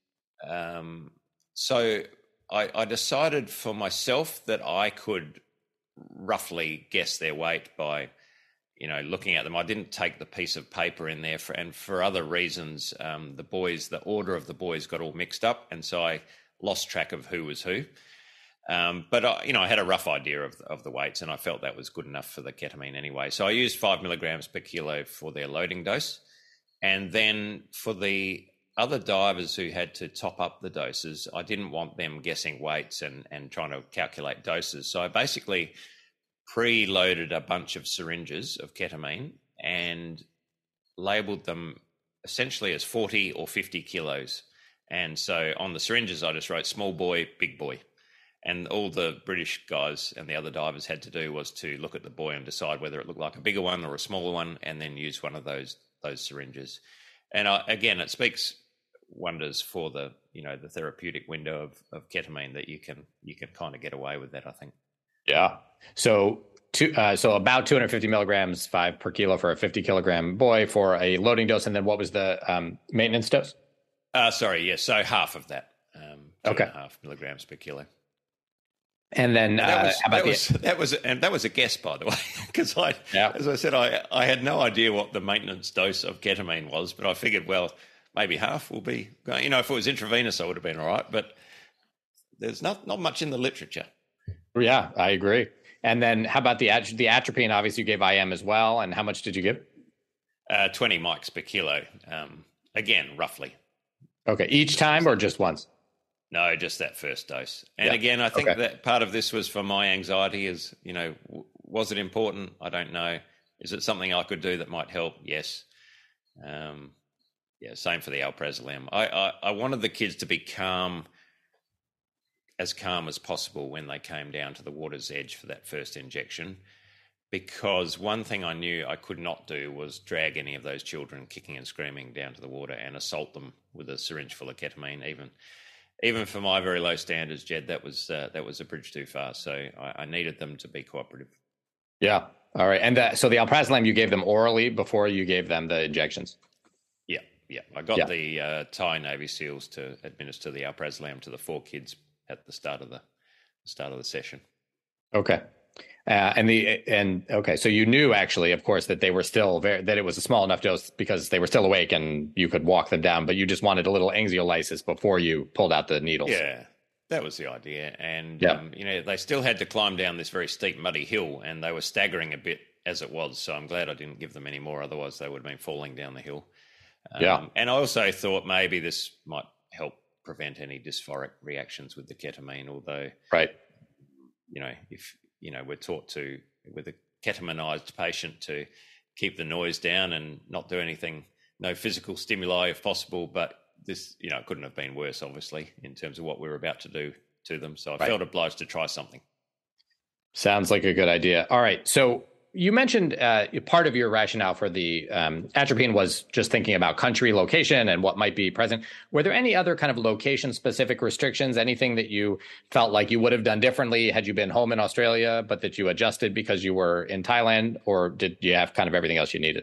um, so I, I decided for myself that I could roughly guess their weight by, you know, looking at them. I didn't take the piece of paper in there, for, and for other reasons, um, the boys, the order of the boys got all mixed up, and so I lost track of who was who. Um, but, I, you know, I had a rough idea of, of the weights, and I felt that was good enough for the ketamine anyway. So I used five milligrams per kilo for their loading dose. And then for the other divers who had to top up the doses, I didn't want them guessing weights and, and trying to calculate doses. So I basically pre-loaded a bunch of syringes of ketamine and labelled them essentially as forty or fifty kilos. And so on the syringes, I just wrote small boy, big boy. And all the British guys and the other divers had to do was to look at the boy and decide whether it looked like a bigger one or a smaller one, and then use one of those those syringes. And I, again, it speaks wonders for the, you know, the therapeutic window of, of ketamine, that you can you can kind of get away with that, I think. Yeah. So two, uh, so about two hundred fifty milligrams, five per kilo for a fifty kilogram boy for a loading dose. And then what was the um, maintenance dose? Uh, sorry, yes. Yeah, so half of that. Um, two okay. and a half milligrams per kilo. And then uh, that, was, how about that, the- was, that was and that was a guess, by the way, because I, yeah. as I said, I I had no idea what the maintenance dose of ketamine was, but I figured, well, maybe half will be, you know, if it was intravenous, I would have been all right. But there's not not much in the literature. Yeah, I agree. And then how about the the atropine? Obviously, you gave I M as well. And how much did you give? Uh, twenty mics per kilo. Um, again, roughly. Okay, each time or just once? No, just that first dose. And yeah. again, I think okay. that part of this was for my anxiety. Is, you know, w- was it important? I don't know. Is it something I could do that might help? Yes. Um, yeah, same for the alprazolam. I, I, I wanted the kids to be calm, as calm as possible when they came down to the water's edge for that first injection, because one thing I knew I could not do was drag any of those children kicking and screaming down to the water and assault them with a syringe full of ketamine. Even even for my very low standards, Jed, that was uh, that was a bridge too far. So I, I needed them to be cooperative. Yeah. All right. And uh, so the alprazolam you gave them orally before you gave them the injections? Yeah. Yeah. I got yeah. the uh, Thai Navy SEALs to administer the alprazolam to the four kids at the start of the the start of the session. Okay. Uh, and the and okay, so you knew actually, of course, that they were still very that it was a small enough dose because they were still awake and you could walk them down, but you just wanted a little anxiolysis before you pulled out the needles. Yeah, that was the idea. And yeah. um, you know, they still had to climb down this very steep, muddy hill, and they were staggering a bit as it was. So I'm glad I didn't give them any more; otherwise, they would have been falling down the hill. Um, yeah. And I also thought maybe this might help prevent any dysphoric reactions with the ketamine, although, right, you know, if you know, we're taught to, with a ketaminized patient, to keep the noise down and not do anything, no physical stimuli if possible. But this, you know, couldn't have been worse, obviously, in terms of what we were about to do to them. So I right. felt obliged to try something. Sounds like a good idea. All right. So you mentioned uh, part of your rationale for the um, atropine was just thinking about country location and what might be present. Were there any other kind of location-specific restrictions, anything that you felt like you would have done differently had you been home in Australia, but that you adjusted because you were in Thailand, or did you have kind of everything else you needed?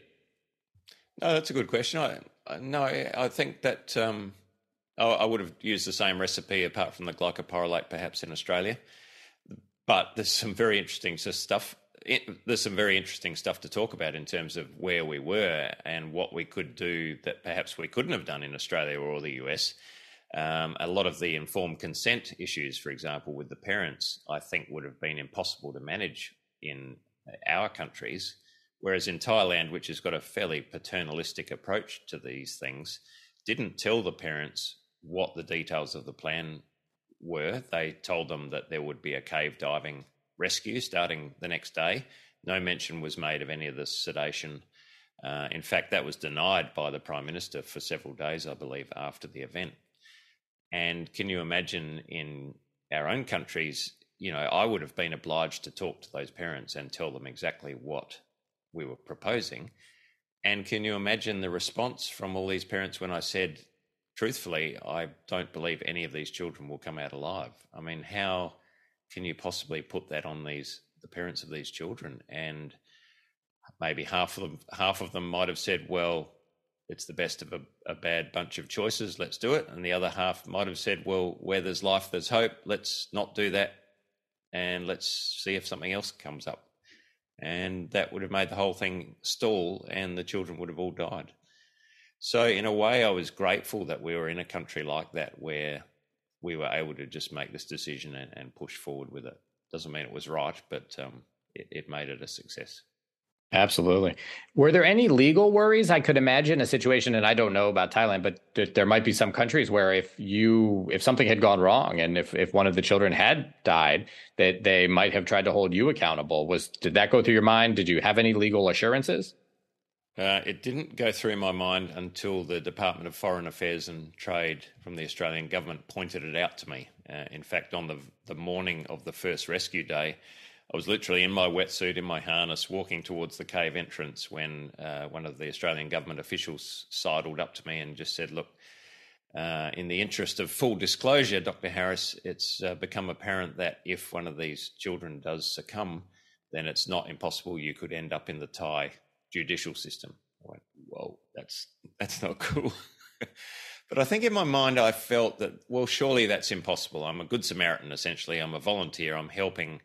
No, that's a good question. I, I no, I think that um, I, I would have used the same recipe apart from the glycopyrrolate perhaps in Australia. But there's some very interesting stuff. It, there's some very interesting stuff to talk about in terms of where we were and what we could do that perhaps we couldn't have done in Australia or the U S. Um, a lot of the informed consent issues, for example, with the parents, I think would have been impossible to manage in our countries, whereas in Thailand, which has got a fairly paternalistic approach to these things, didn't tell the parents what the details of the plan were. They told them that there would be a cave diving rescue starting the next day. No mention was made of any of the sedation. Uh, in fact, that was denied by the Prime Minister for several days, I believe, after the event. And can you imagine in our own countries, you know, I would have been obliged to talk to those parents and tell them exactly what we were proposing. And can you imagine the response from all these parents when I said, truthfully, I don't believe any of these children will come out alive? I mean, how can you possibly put that on these the parents of these children? And maybe half of them half of them might have said, well, it's the best of a, a bad bunch of choices, let's do it. And the other half might have said, well, where there's life, there's hope, let's not do that and let's see if something else comes up. And that would have made the whole thing stall and the children would have all died. So in a way, I was grateful that we were in a country like that where we were able to just make this decision and, and push forward with it. Doesn't mean it was right, but um, it, it made it a success. Absolutely. Were there any legal worries? I could imagine a situation, and I don't know about Thailand, but th- there might be some countries where if you, if something had gone wrong and if, if one of the children had died, that they might have tried to hold you accountable. Was, did that go through your mind? Did you have any legal assurances? Uh, it didn't go through my mind until the Department of Foreign Affairs and Trade from the Australian government pointed it out to me. Uh, in fact, on the the morning of the first rescue day, I was literally in my wetsuit, in my harness, walking towards the cave entrance when uh, one of the Australian government officials sidled up to me and just said, look, uh, in the interest of full disclosure, Doctor Harris, it's uh, become apparent that if one of these children does succumb, then it's not impossible you could end up in the Thai judicial system. I went, whoa, that's that's not cool. But I think in my mind I felt that, well, surely that's impossible. I'm a good Samaritan, essentially. I'm a volunteer. I'm helping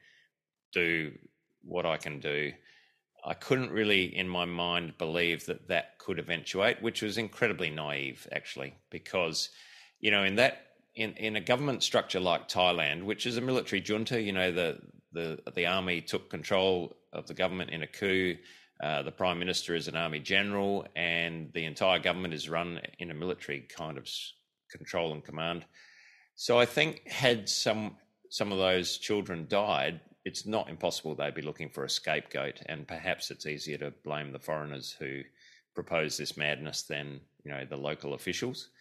do what I can do. I couldn't really, in my mind, believe that that could eventuate, which was incredibly naive, actually, because, you know, in that in, in a government structure like Thailand, which is a military junta, you know, the the the army took control of the government in a coup. Uh, the Prime Minister is an Army General and the entire government is run in a military kind of control and command. So I think had some some of those children died, it's not impossible they'd be looking for a scapegoat, and perhaps it's easier to blame the foreigners who proposed this madness than, you know, the local officials.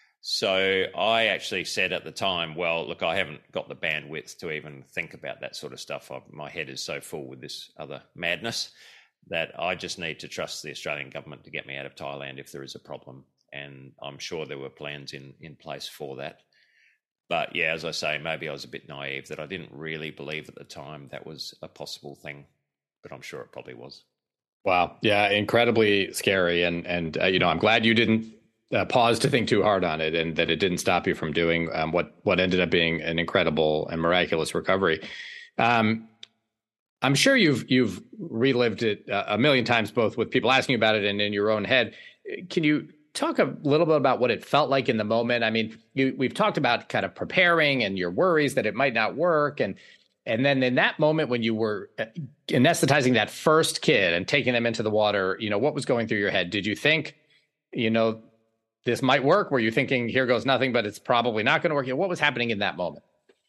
So I actually said at the time, well, look, I haven't got the bandwidth to even think about that sort of stuff. I've, my head is so full with this other madness that I just need to trust the Australian government to get me out of Thailand if there is a problem. And I'm sure there were plans in, in place for that. But yeah, as I say, maybe I was a bit naive that I didn't really believe at the time that was a possible thing, but I'm sure it probably was. Wow. Yeah. Incredibly scary. And, and, uh, you know, I'm glad you didn't uh, pause to think too hard on it, and that it didn't stop you from doing um, what what ended up being an incredible and miraculous recovery. Um, I'm sure you've you've relived it a million times, both with people asking you about it and in your own head. Can you talk a little bit about what it felt like in the moment? I mean, you, we've talked about kind of preparing and your worries that it might not work, and and then in that moment when you were anesthetizing that first kid and taking them into the water, you know, what was going through your head? Did you think, you know, this might work? Were you thinking, here goes nothing, but it's probably not going to work? You know, what was happening in that moment?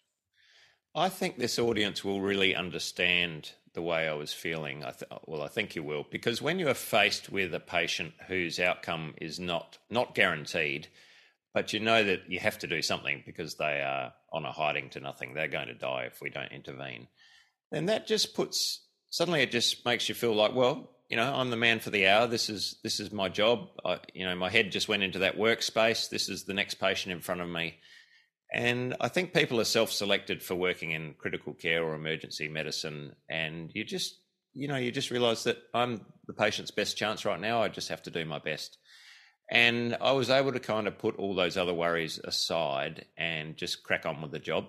I think this audience will really understand the way I was feeling. I th- well, I think you will, because when you are faced with a patient whose outcome is not not guaranteed, but you know that you have to do something because they are on a hiding to nothing, they're going to die if we don't intervene, then that just puts, suddenly it just makes you feel like, well, you know, I'm the man for the hour. This is this is my job. I, you know, my head just went into that workspace. This is the next patient in front of me. And I think people are self-selected for working in critical care or emergency medicine. And you just, you know, you just realise that I'm the patient's best chance right now. I just have to do my best. And I was able to kind of put all those other worries aside and just crack on with the job.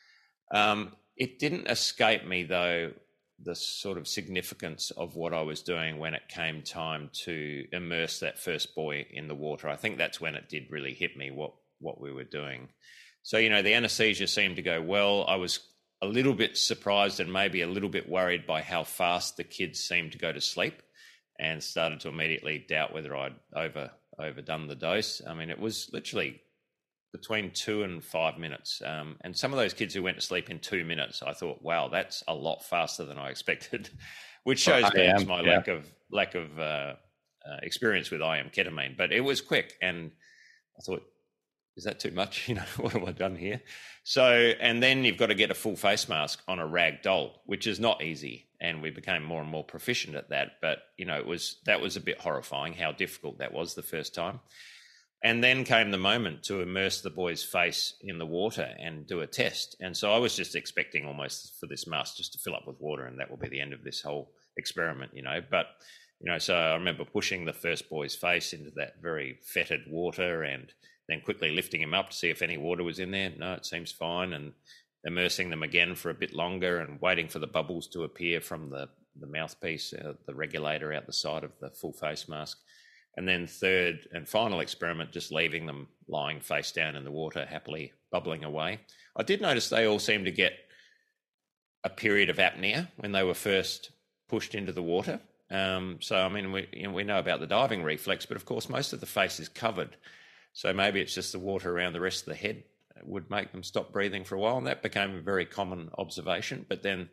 Um, it didn't escape me, though, the sort of significance of what I was doing when it came time to immerse that first boy in the water. I think that's when it did really hit me what, what we were doing. So, you know, the anaesthesia seemed to go well. I was a little bit surprised and maybe a little bit worried by how fast the kids seemed to go to sleep, and started to immediately doubt whether I'd over overdone the dose. I mean, it was literally between two and five minutes. Um, and some of those kids who went to sleep in two minutes, I thought, wow, that's a lot faster than I expected, which shows oh, perhaps my yeah. lack of lack of uh, uh, experience with I M ketamine. But it was quick, and I thought, is that too much? You know, what have I done here? So, and then you've got to get a full face mask on a rag doll, which is not easy. And we became more and more proficient at that. But, you know, it was, that was a bit horrifying how difficult that was the first time. And then came the moment to immerse the boy's face in the water and do a test. And so I was just expecting almost for this mask just to fill up with water, and that will be the end of this whole experiment, you know. But, you know, so I remember pushing the first boy's face into that very fetid water and then quickly lifting him up to see if any water was in there. No, it seems fine. And immersing them again for a bit longer and waiting for the bubbles to appear from the, the mouthpiece, uh, the regulator out the side of the full face mask. And then third and final experiment, just leaving them lying face down in the water, happily bubbling away. I did notice they all seemed to get a period of apnea when they were first pushed into the water. Um, so, I mean, we, you know, we know about the diving reflex, but of course most of the face is covered. So maybe it's just the water around the rest of the head would make them stop breathing for a while. And that became a very common observation. But then,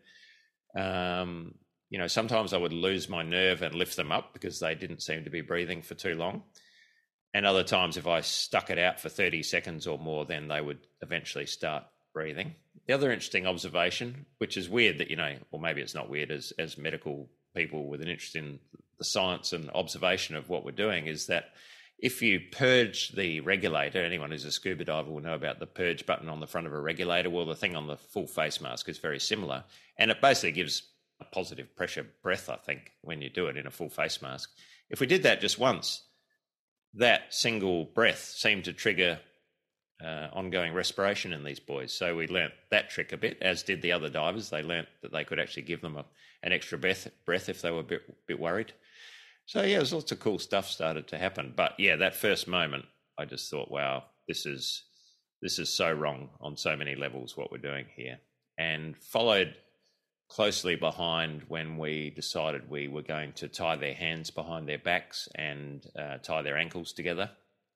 um, you know, sometimes I would lose my nerve and lift them up because they didn't seem to be breathing for too long. And other times, if I stuck it out for thirty seconds or more, then they would eventually start breathing. The other interesting observation, which is weird that, you know, or maybe it's not weird as, as medical people with an interest in the science and observation of what we're doing, is that if you purge the regulator, anyone who's a scuba diver will know about the purge button on the front of a regulator. Well, the thing on the full face mask is very similar. And it basically gives a positive pressure breath, I think, when you do it in a full face mask. If we did that just once, that single breath seemed to trigger uh, ongoing respiration in these boys. So we learnt that trick a bit, as did the other divers. They learnt that they could actually give them a, an extra breath, breath if they were a bit, bit worried. So, yeah, there's lots of cool stuff started to happen. But, yeah, that first moment, I just thought, wow, this is this is so wrong on so many levels, what we're doing here. And followed closely behind when we decided we were going to tie their hands behind their backs and uh, tie their ankles together.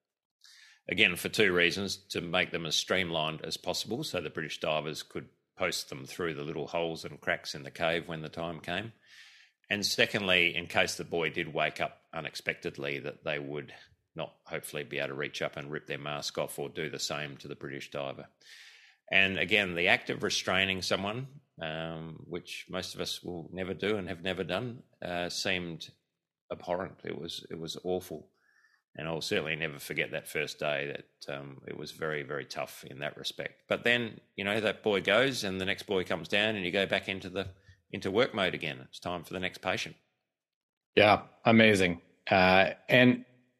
Again, for two reasons: to make them as streamlined as possible so the British divers could post them through the little holes and cracks in the cave when the time came. And secondly, in case the boy did wake up unexpectedly, that they would not hopefully be able to reach up and rip their mask off or do the same to the British diver. And again, the act of restraining someone, um, which most of us will never do and have never done, uh, seemed abhorrent. It was it was awful. And I'll certainly never forget that first day. That um, it was very, very tough in that respect. But then, you know, that boy goes and the next boy comes down and you go back into the into work mode again. It's time for the next patient. Yeah, amazing. Uh, and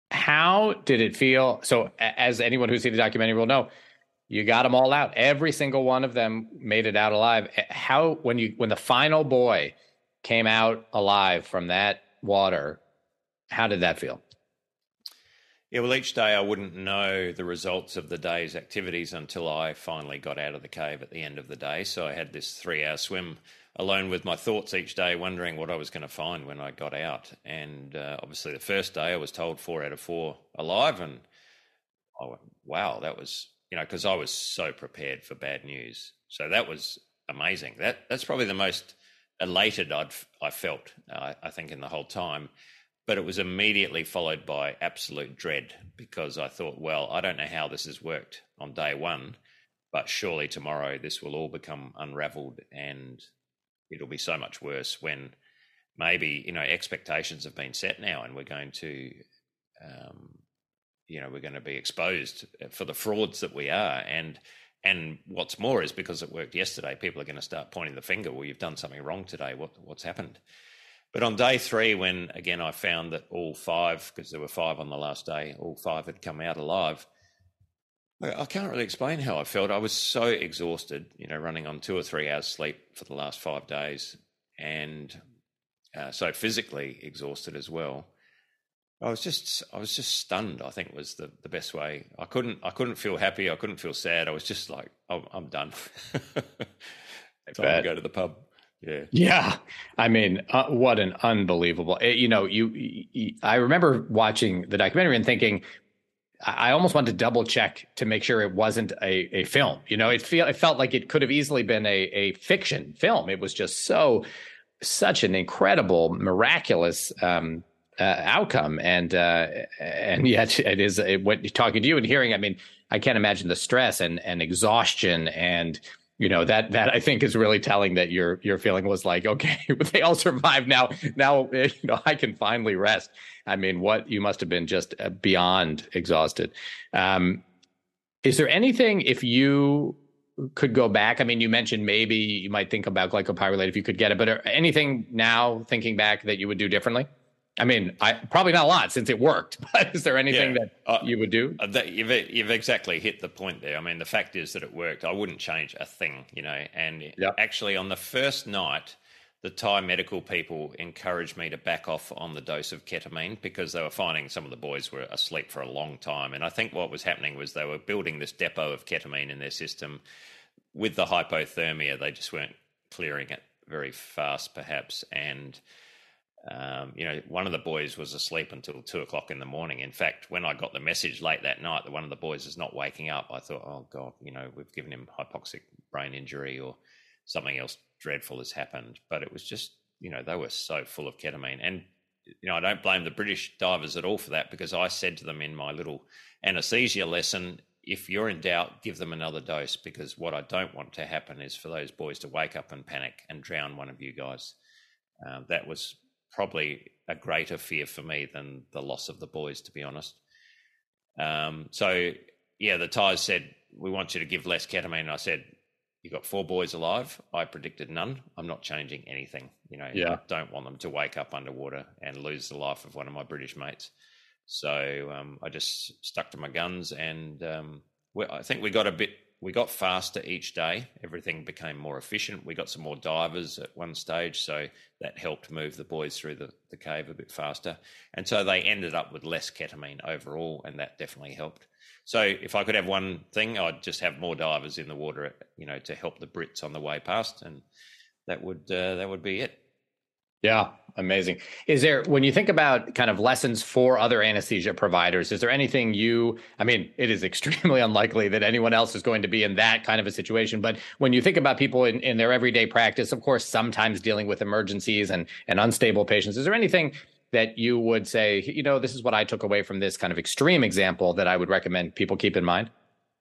How did it feel? So, as anyone who's seen the documentary will know, you got them all out. Every single one of them made it out alive. How, when you, when the final boy came out alive from that water, how did that feel? Yeah, well, each day I wouldn't know the results of the day's activities until I finally got out of the cave at the end of the day. So I had this three-hour swim alone with my thoughts each day, wondering what I was going to find when I got out. And uh, obviously the first day I was told four out of four alive. And I went, wow, that was, you know, because I was so prepared for bad news. So that was amazing. That That's probably the most elated I'd, I felt, uh, I think, in the whole time. But it was immediately followed by absolute dread, because I thought, well, I don't know how this has worked on day one, but surely tomorrow this will all become unraveled and it'll be so much worse when maybe, you know, expectations have been set now and we're going to, um, you know, we're going to be exposed for the frauds that we are. And and what's more is, because it worked yesterday, people are going to start pointing the finger, well, you've done something wrong today. What What's happened? But on day three, when, again, I found that all five, because there were five on the last day, all five had come out alive, I can't really explain how I felt. I was so exhausted, you know, running on two or three hours sleep for the last five days, and uh, so physically exhausted as well. I was just, I was just stunned, I think, was the, the best way. I couldn't, I couldn't feel happy. I couldn't feel sad. I was just like, oh, I'm done. Time to go to the pub. Yeah. Yeah. I mean, uh, what an unbelievable, it, you know, you, you, I remember watching the documentary and thinking, I almost wanted to double check to make sure it wasn't a, a film. You know, it feel, it felt like it could have easily been a, a fiction film. It was just so, such an incredible, miraculous, um, uh, outcome. And, uh, and yet it is, it, when talking to you and hearing, I mean, I can't imagine the stress and, and exhaustion, and, you know, that, that I think is really telling, that your, your feeling was like, okay, they all survived. Now, now, you know, I can finally rest. I mean, what, you must have been just beyond exhausted. Um, is there anything, if you could go back, I mean, you mentioned maybe you might think about glycopyrrolate if you could get it, but anything now thinking back that you would do differently? I mean, I probably not a lot since it worked, but is there anything yeah, that uh, you would do? Uh, that, you've, you've exactly hit the point there. I mean, the fact is that it worked. I wouldn't change a thing, you know, and yep. Actually on the first night, the Thai medical people encouraged me to back off on the dose of ketamine, because they were finding some of the boys were asleep for a long time. And I think what was happening was they were building this depot of ketamine in their system. With the hypothermia, they just weren't clearing it very fast, perhaps. And Um, you know, one of the boys was asleep until two o'clock in the morning. In fact, when I got the message late that night that one of the boys is not waking up, I thought, oh God, you know, we've given him hypoxic brain injury or something else dreadful has happened. But it was just, you know, they were so full of ketamine. And, you know, I don't blame the British divers at all for that, because I said to them in my little anesthesia lesson, if you're in doubt, give them another dose, because what I don't want to happen is for those boys to wake up and panic and drown one of you guys. Um, that was probably a greater fear for me than the loss of the boys, to be honest. Um, so, yeah, the Thais said, we want you to give less ketamine. And I said, you got four boys alive. I predicted none. I'm not changing anything. You know, yeah. I don't want them to wake up underwater and lose the life of one of my British mates. So um, I just stuck to my guns, and um, we, I think we got a bit, we got faster each day. Everything became more efficient. We got some more divers at one stage, so that helped move the boys through the, the cave a bit faster. And so they ended up with less ketamine overall, and that definitely helped. So if I could have one thing, I'd just have more divers in the water, you know, to help the Brits on the way past, and that would uh, that would be it. Yeah, amazing. Is there, when you think about kind of lessons for other anesthesia providers, is there anything you, I mean, it is extremely unlikely that anyone else is going to be in that kind of a situation, but when you think about people in, in their everyday practice, of course, sometimes dealing with emergencies and, and unstable patients, is there anything that you would say, you know, this is what I took away from this kind of extreme example that I would recommend people keep in mind?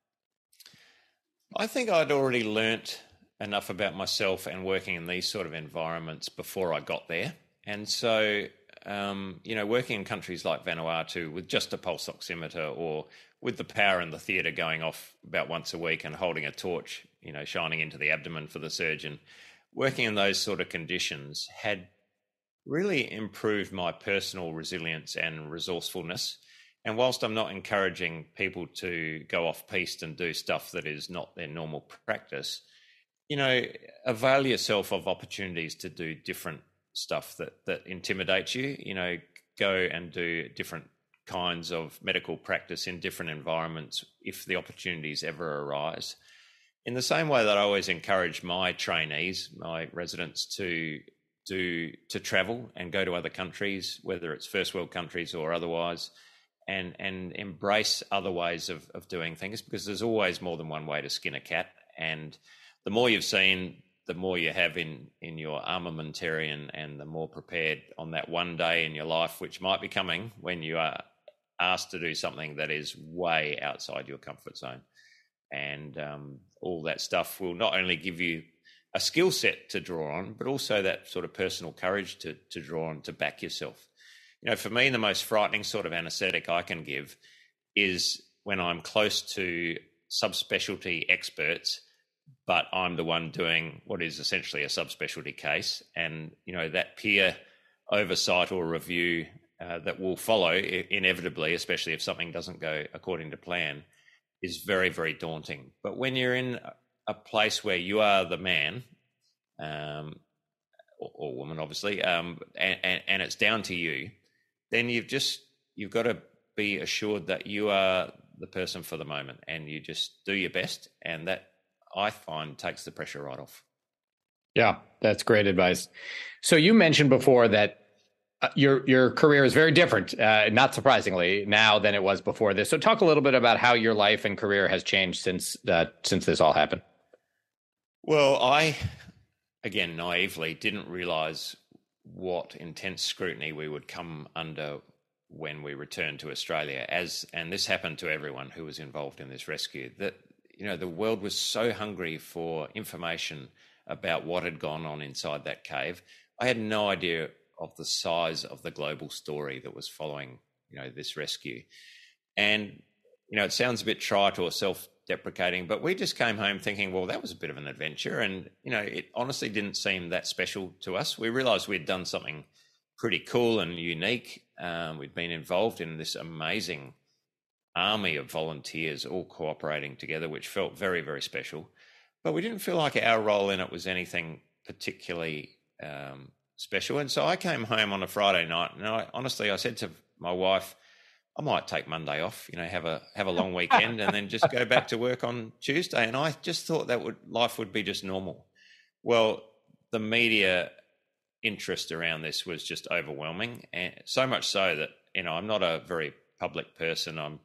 I think I'd already learnt enough about myself and working in these sort of environments before I got there. And so, um, you know, working in countries like Vanuatu with just a pulse oximeter, or with the power in the theatre going off about once a week and holding a torch, you know, shining into the abdomen for the surgeon, working in those sort of conditions had really improved my personal resilience and resourcefulness. And whilst I'm not encouraging people to go off piste and do stuff that is not their normal practice, you know, avail yourself of opportunities to do different stuff that that intimidates you. You know, go and do different kinds of medical practice in different environments if the opportunities ever arise. In the same way that I always encourage my trainees, my residents, to do to travel and go to other countries, whether it's first world countries or otherwise, and and embrace other ways of, of doing things, because there's always more than one way to skin a cat. And the more you've seen, the more you have in, in your armamentarium, and the more prepared on that one day in your life, which might be coming when you are asked to do something that is way outside your comfort zone. And um, all that stuff will not only give you a skill set to draw on, but also that sort of personal courage to, to draw on to back yourself. You know, for me, the most frightening sort of anaesthetic I can give is when I'm close to subspecialty experts, but I'm the one doing what is essentially a subspecialty case. And, you know, that peer oversight or review uh, that will follow inevitably, especially if something doesn't go according to plan, is very, very daunting. But when you're in a place where you are the man, um, or, or woman, obviously, um, and, and, and it's down to you, then you've just, you've got to be assured that you are the person for the moment, and you just do your best. And that, I find, takes the pressure right off. Yeah, that's great advice. So you mentioned before that uh, your your career is very different, uh, not surprisingly, now than it was before this. So talk a little bit about how your life and career has changed since uh, since this all happened. Well, I, again, naively didn't realize what intense scrutiny we would come under when we returned to Australia. As and this happened to everyone who was involved in this rescue. That, you know, the world was so hungry for information about what had gone on inside that cave. I had no idea of the size of the global story that was following, you know, this rescue. And, you know, it sounds a bit trite or self-deprecating, but we just came home thinking, well, that was a bit of an adventure. And, you know, it honestly didn't seem that special to us. We realised we'd done something pretty cool and unique. Um, we'd been involved in this amazing army of volunteers all cooperating together, which felt very, very special. But we didn't feel like our role in it was anything particularly um, special. And so I came home on a Friday night, and I, honestly, I said to my wife, I might take Monday off, you know, have a have a long weekend, and then just go back to work on Tuesday. And I just thought that would life would be just normal. Well, the media interest around this was just overwhelming, and so much so that, you know, I'm not a very public person. I'm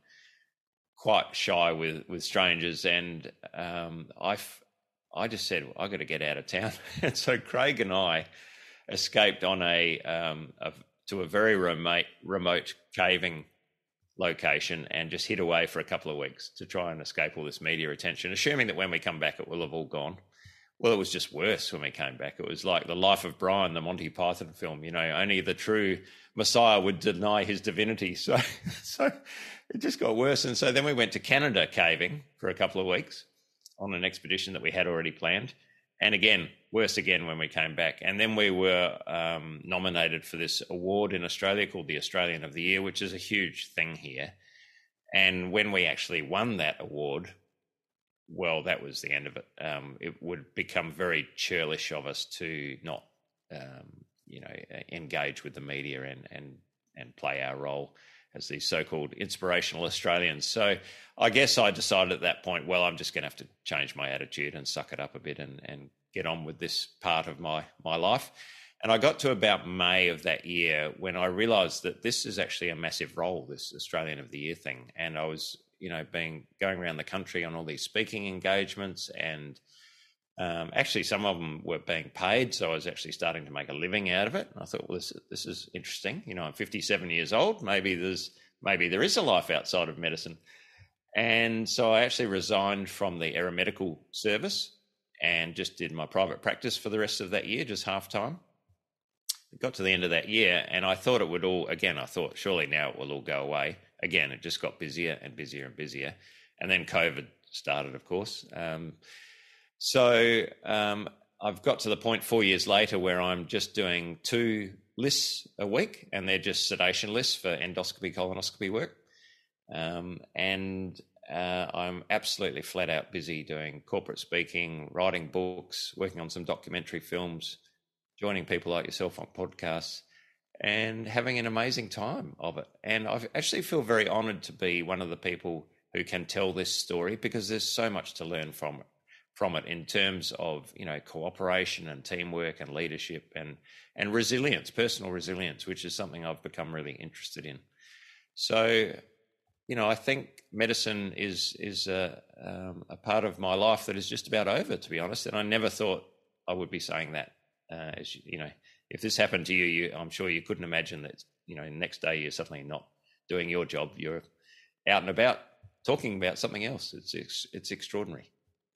quite shy with with strangers, and um, I I just said, well, I got to get out of town. And so Craig and I escaped on a, um, a to a very remote remote caving location and just hid away for a couple of weeks to try and escape all this media attention, assuming that when we come back it will have all gone. Well, it was just worse when we came back. It was like the Life of Brian, the Monty Python film. You know, only the true Messiah would deny his divinity. So, so it just got worse. And so then we went to Canada caving for a couple of weeks on an expedition that we had already planned. And again, worse again when we came back. And then we were um, nominated for this award in Australia called the Australian of the Year, which is a huge thing here. And when we actually won that award, well, that was the end of it. Um, it would become very churlish of us to not, um, you know, engage with the media and and and play our role as these so-called inspirational Australians. So I guess I decided at that point, well, I'm just going to have to change my attitude and suck it up a bit and, and get on with this part of my my life. And I got to about May of that year when I realised that this is actually a massive role, this Australian of the Year thing. And I was, you know, being going around the country on all these speaking engagements, and um, actually some of them were being paid, so I was actually starting to make a living out of it. And I thought, well, this this is interesting. You know, I'm fifty-seven years old. Maybe there's maybe there is a life outside of medicine. And so I actually resigned from the aeromedical service and just did my private practice for the rest of that year, just half time. It got to the end of that year, and I thought it would all, again, I thought surely now it will all go away. Again, it just got busier and busier and busier. And then COVID started, of course. Um, so um, I've got to the point four years later where I'm just doing two lists a week, and they're just sedation lists for endoscopy, colonoscopy work. Um, and uh, I'm absolutely flat out busy doing corporate speaking, writing books, working on some documentary films, joining people like yourself on podcasts, and having an amazing time of it. And I actually feel very honoured to be one of the people who can tell this story, because there's so much to learn from it, from it in terms of, you know, cooperation and teamwork and leadership and and resilience, personal resilience, which is something I've become really interested in. So, you know, I think medicine is is a, um, a part of my life that is just about over, to be honest. And I never thought I would be saying that. Uh, as you, you know, if this happened to you, you, I'm sure you couldn't imagine that, you know, next day you're suddenly not doing your job. You're out and about talking about something else. It's it's, it's extraordinary.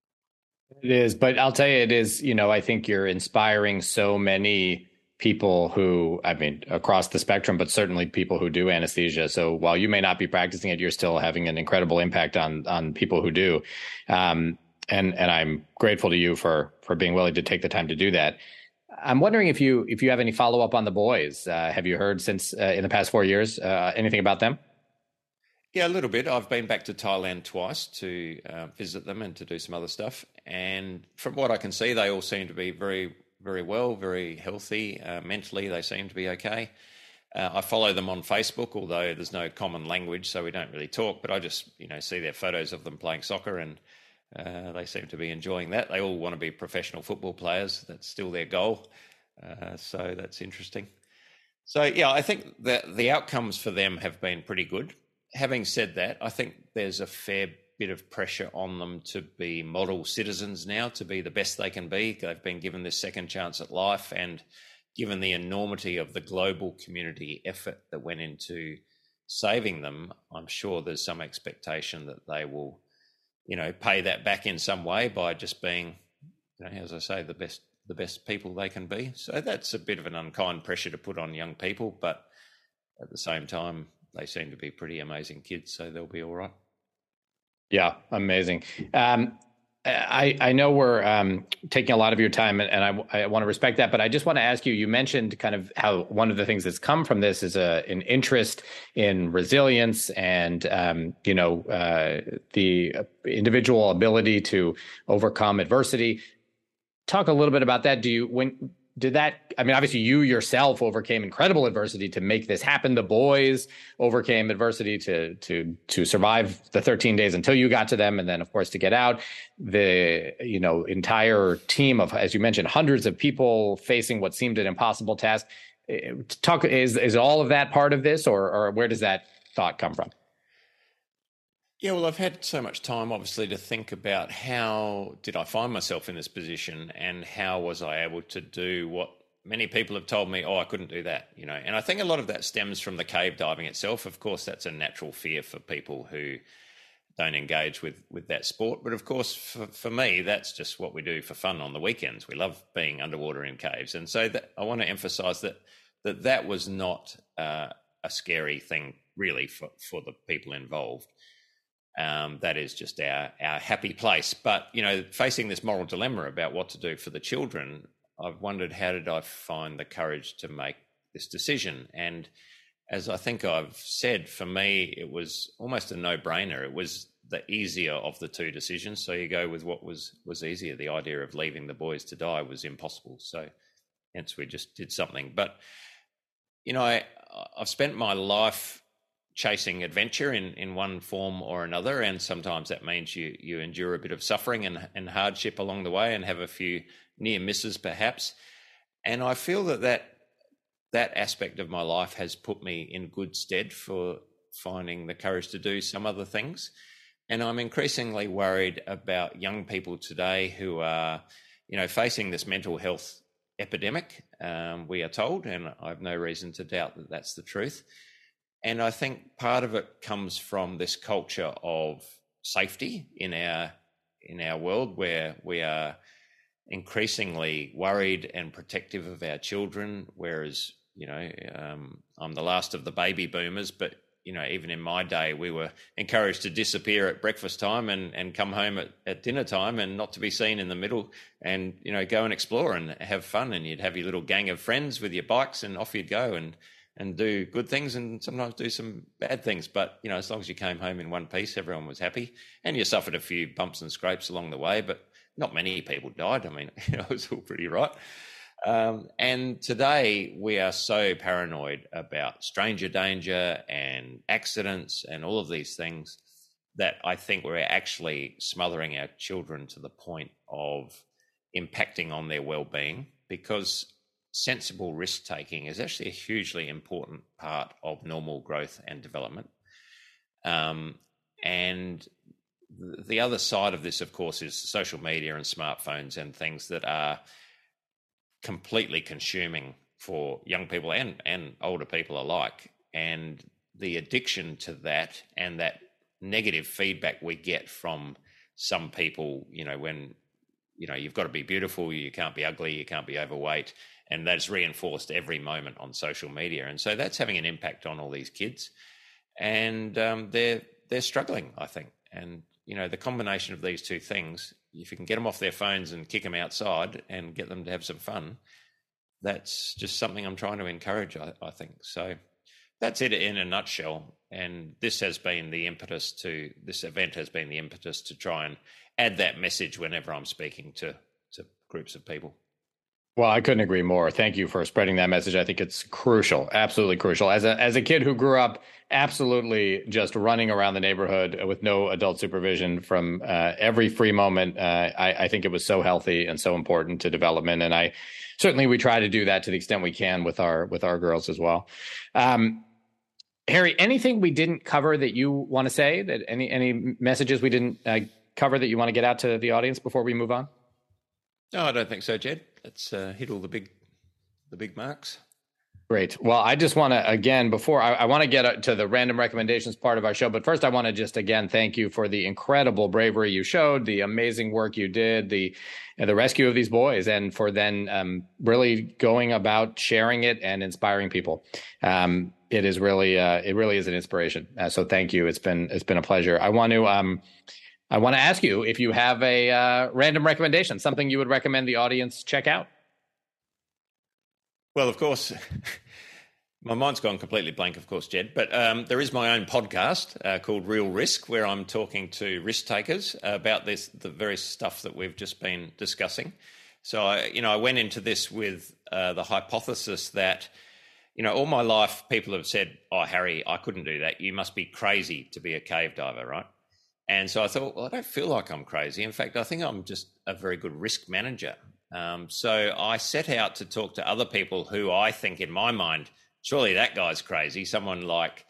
It is, but I'll tell you, it is, you know, I think you're inspiring so many people who, I mean, across the spectrum, but certainly people who do anesthesia. So while you may not be practicing it, you're still having an incredible impact on on people who do. Um, and and I'm grateful to you for for being willing to take the time to do that. I'm wondering if you if you have any follow up on the boys. Uh, have you heard since uh, in the past four years uh, anything about them? Yeah, a little bit. I've been back to Thailand twice to uh, visit them and to do some other stuff. And from what I can see, they all seem to be very, very well, very healthy. Uh, mentally, they seem to be okay. Uh, I follow them on Facebook, although there's no common language, so we don't really talk. But I just, you know, see their photos of them playing soccer, and uh, they seem to be enjoying that. They all want to be professional football players. That's still their goal. Uh, so that's interesting. So, yeah, I think that the outcomes for them have been pretty good. Having said that, I think there's a fair bit of pressure on them to be model citizens now, to be the best they can be. They've been given this second chance at life, and given the enormity of the global community effort that went into saving them, I'm sure there's some expectation that they will, you know, pay that back in some way by just being, you know, as I say, the best the best people they can be. So that's a bit of an unkind pressure to put on young people, but at the same time, they seem to be pretty amazing kids, so they'll be all right. Yeah, amazing. Um, I, I know we're um, taking a lot of your time, and, and I, I want to respect that, but I just want to ask you, you mentioned kind of how one of the things that's come from this is a, an interest in resilience and, um, you know, uh, the individual ability to overcome adversity. Talk a little bit about that. Do you, when, Did that, I mean, obviously you yourself overcame incredible adversity to make this happen. The boys overcame adversity to to to survive the thirteen days until you got to them, and then of course to get out. The, you know, entire team of, as you mentioned, hundreds of people facing what seemed an impossible task. Talk, is is all of that part of this, or or where does that thought come from? Yeah, well, I've had so much time, obviously, to think about how did I find myself in this position, and how was I able to do what many people have told me, oh, I couldn't do that, you know. And I think a lot of that stems from the cave diving itself. Of course, that's a natural fear for people who don't engage with, with that sport. But of course, for, for me, that's just what we do for fun on the weekends. We love being underwater in caves. And so that, I want to emphasize that that, that was not uh, a scary thing, really, for, for the people involved. Um, that is just our, our happy place. But, you know, facing this moral dilemma about what to do for the children, I've wondered, how did I find the courage to make this decision? And as I think I've said, for me, it was almost a no-brainer. It was the easier of the two decisions. So you go with what was, was easier. The idea of leaving the boys to die was impossible. So hence we just did something. But, you know, I, I've spent my life chasing adventure in, in one form or another, and sometimes that means you you endure a bit of suffering and, and hardship along the way and have a few near misses perhaps. And I feel that, that that aspect of my life has put me in good stead for finding the courage to do some other things. And I'm increasingly worried about young people today who are, you know, facing this mental health epidemic, um, we are told, and I have no reason to doubt that that's the truth. And I think part of it comes from this culture of safety in our in our world, where we are increasingly worried and protective of our children. Whereas, you know, um, I'm the last of the baby boomers, but, you know, even in my day, we were encouraged to disappear at breakfast time and, and come home at, at dinner time and not to be seen in the middle, and, you know, go and explore and have fun. And you'd have your little gang of friends with your bikes and off you'd go. And and do good things and sometimes do some bad things. But, you know, as long as you came home in one piece, everyone was happy. And you suffered a few bumps and scrapes along the way, but not many people died. I mean, you know, it was all pretty right. Um, and today we are so paranoid about stranger danger and accidents and all of these things that I think we're actually smothering our children to the point of impacting on their well-being, because sensible risk-taking is actually a hugely important part of normal growth and development. Um, and the other side of this, of course, is social media and smartphones and things that are completely consuming for young people and, and older people alike. And the addiction to that and that negative feedback we get from some people, you know, when, you know, you've got to be beautiful, you can't be ugly, you can't be overweight. And that's reinforced every moment on social media. And so that's having an impact on all these kids. And um, they're they're struggling, I think. And, you know, the combination of these two things, if you can get them off their phones and kick them outside and get them to have some fun, that's just something I'm trying to encourage, I, I think. So that's it in a nutshell. And this has been the impetus to, this event has been the impetus to try and add that message whenever I'm speaking to, to groups of people. Well, I couldn't agree more. Thank you for spreading that message. I think it's crucial, absolutely crucial. As a as a kid who grew up absolutely just running around the neighborhood with no adult supervision from uh, every free moment, uh, I, I think it was so healthy and so important to development. And I certainly we try to do that to the extent we can with our with our girls as well. Um, Harry, anything we didn't cover that you want to say? That any any messages we didn't uh, cover that you want to get out to the audience before we move on? No, I don't think so, Jed. Let's uh, hit all the big, the big marks. Great. Well, I just want to, again, before I, I want to get to the random recommendations part of our show, but first I want to just, again, thank you for the incredible bravery you showed, the amazing work you did, the uh, the rescue of these boys, and for then um, really going about sharing it and inspiring people. Um, it is really, uh, it really is an inspiration. Uh, so thank you. It's been, it's been a pleasure. I want to, um, I want to ask you if you have a uh, random recommendation, something you would recommend the audience check out. Well, of course, my mind's gone completely blank, of course, Jed, but um, there is my own podcast uh, called Real Risk, where I'm talking to risk takers about this, the very stuff that we've just been discussing. So, I, you know, I went into this with uh, the hypothesis that, you know, all my life people have said, oh, Harry, I couldn't do that. You must be crazy to be a cave diver, right? And so I thought, well, I don't feel like I'm crazy. In fact, I think I'm just a very good risk manager. Um, so I set out to talk to other people who I think, in my mind, surely that guy's crazy. Someone like,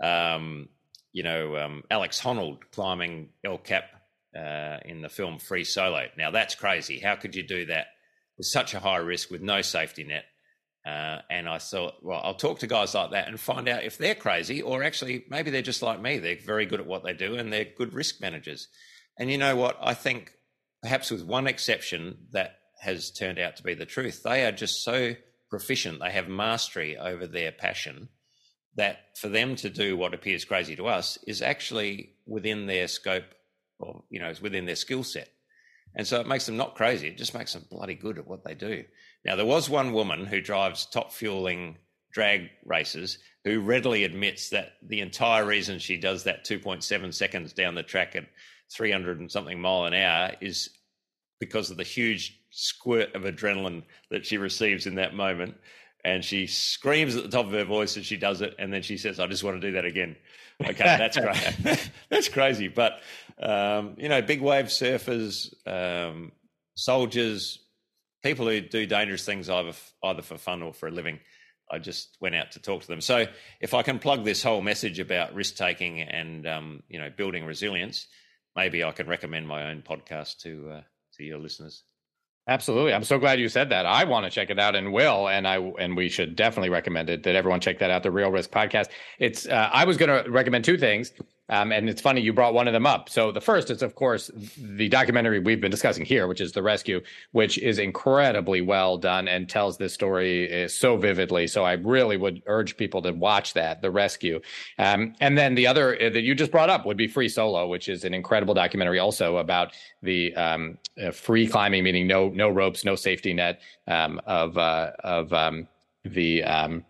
um, you know, um, Alex Honnold climbing El Cap uh, in the film Free Solo. Now, that's crazy. How could you do that with such a high risk with no safety net? Uh, and I thought, well, I'll talk to guys like that and find out if they're crazy, or actually maybe they're just like me. They're very good at what they do and they're good risk managers. And you know what? I think perhaps with one exception that has turned out to be the truth. They are just so proficient. They have mastery over their passion that for them to do what appears crazy to us is actually within their scope, or, you know, is within their skill set. And so it makes them not crazy. It just makes them bloody good at what they do. Now, there was one woman who drives top fueling drag races who readily admits that the entire reason she does that two point seven seconds down the track at three hundred and something mile an hour is because of the huge squirt of adrenaline that she receives in that moment. And she screams at the top of her voice as she does it. And then she says, I just want to do that again. Okay, that's great. That's crazy. But, um, you know, big wave surfers, um, soldiers, people who do dangerous things either, either for fun or for a living, I just went out to talk to them. So if I can plug this whole message about risk-taking and, um, you know, building resilience, maybe I can recommend my own podcast to uh, to your listeners. Absolutely. I'm so glad you said that. I want to check it out and will, and I and we should definitely recommend it, that everyone check that out, the Real Risk podcast. It's uh, I was going to recommend two things. Um, and it's funny you brought one of them up. So the first is, of course, the documentary we've been discussing here, which is The Rescue, which is incredibly well done and tells this story so vividly. So I really would urge people to watch that, The Rescue. Um, and then the other that you just brought up would be Free Solo, which is an incredible documentary also about the um, uh, free climbing, meaning no no ropes, no safety net, um, of uh, of um, the um,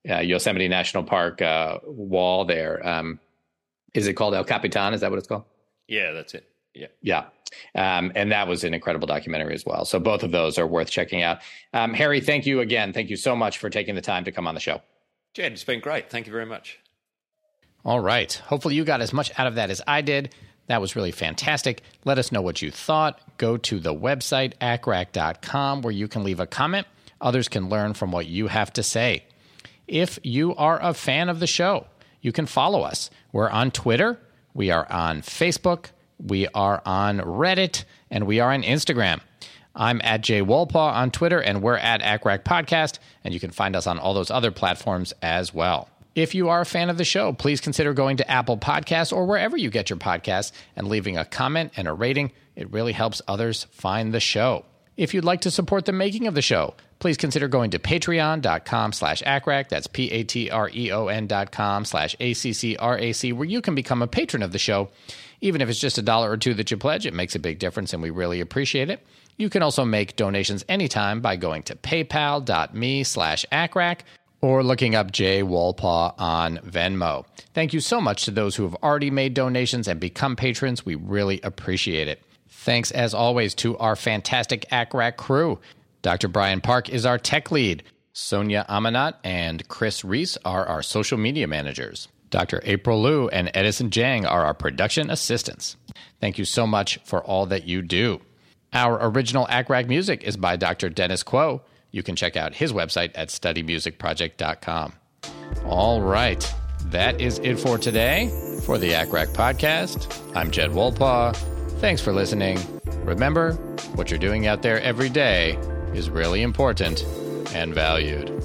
uh, Yosemite National Park uh, wall there. Um, is it called El Capitan? Is that what it's called? Yeah, that's it. Yeah. Yeah. Um, and that was an incredible documentary as well. So both of those are worth checking out. Um, Harry, thank you again. Thank you so much for taking the time to come on the show. Jed, it's been great. Thank you very much. All right. Hopefully you got as much out of that as I did. That was really fantastic. Let us know what you thought. Go to the website, A C R A C dot com, where you can leave a comment. Others can learn from what you have to say. If you are a fan of the show, you can follow us. We're on Twitter. We are on Facebook. We are on Reddit, and we are on Instagram. I'm at Jay Wolpaw on Twitter, and we're at A C R A C Podcast, and you can find us on all those other platforms as well. If you are a fan of the show, please consider going to Apple Podcasts or wherever you get your podcasts and leaving a comment and a rating. It really helps others find the show. If you'd like to support the making of the show, please consider going to patreon.com slash ACRAC. That's P-A-T-R-E-O-N dot com slash A-C-C-R-A-C, where you can become a patron of the show. Even if it's just a dollar or two that you pledge, it makes a big difference, and we really appreciate it. You can also make donations anytime by going to paypal.me slash ACRAC or looking up Jay Wolpaw on Venmo. Thank you so much to those who have already made donations and become patrons. We really appreciate it. Thanks, as always, to our fantastic A C R A C crew. Doctor Brian Park is our tech lead. Sonia Amanat and Chris Reese are our social media managers. Doctor April Liu and Edison Jang are our production assistants. Thank you so much for all that you do. Our original A C R A C music is by Doctor Dennis Quo. You can check out his website at study music project dot com. All right, that is it for today. For the A C R A C podcast, I'm Jed Wolpaw. Thanks for listening. Remember, what you're doing out there every day is really important and valued.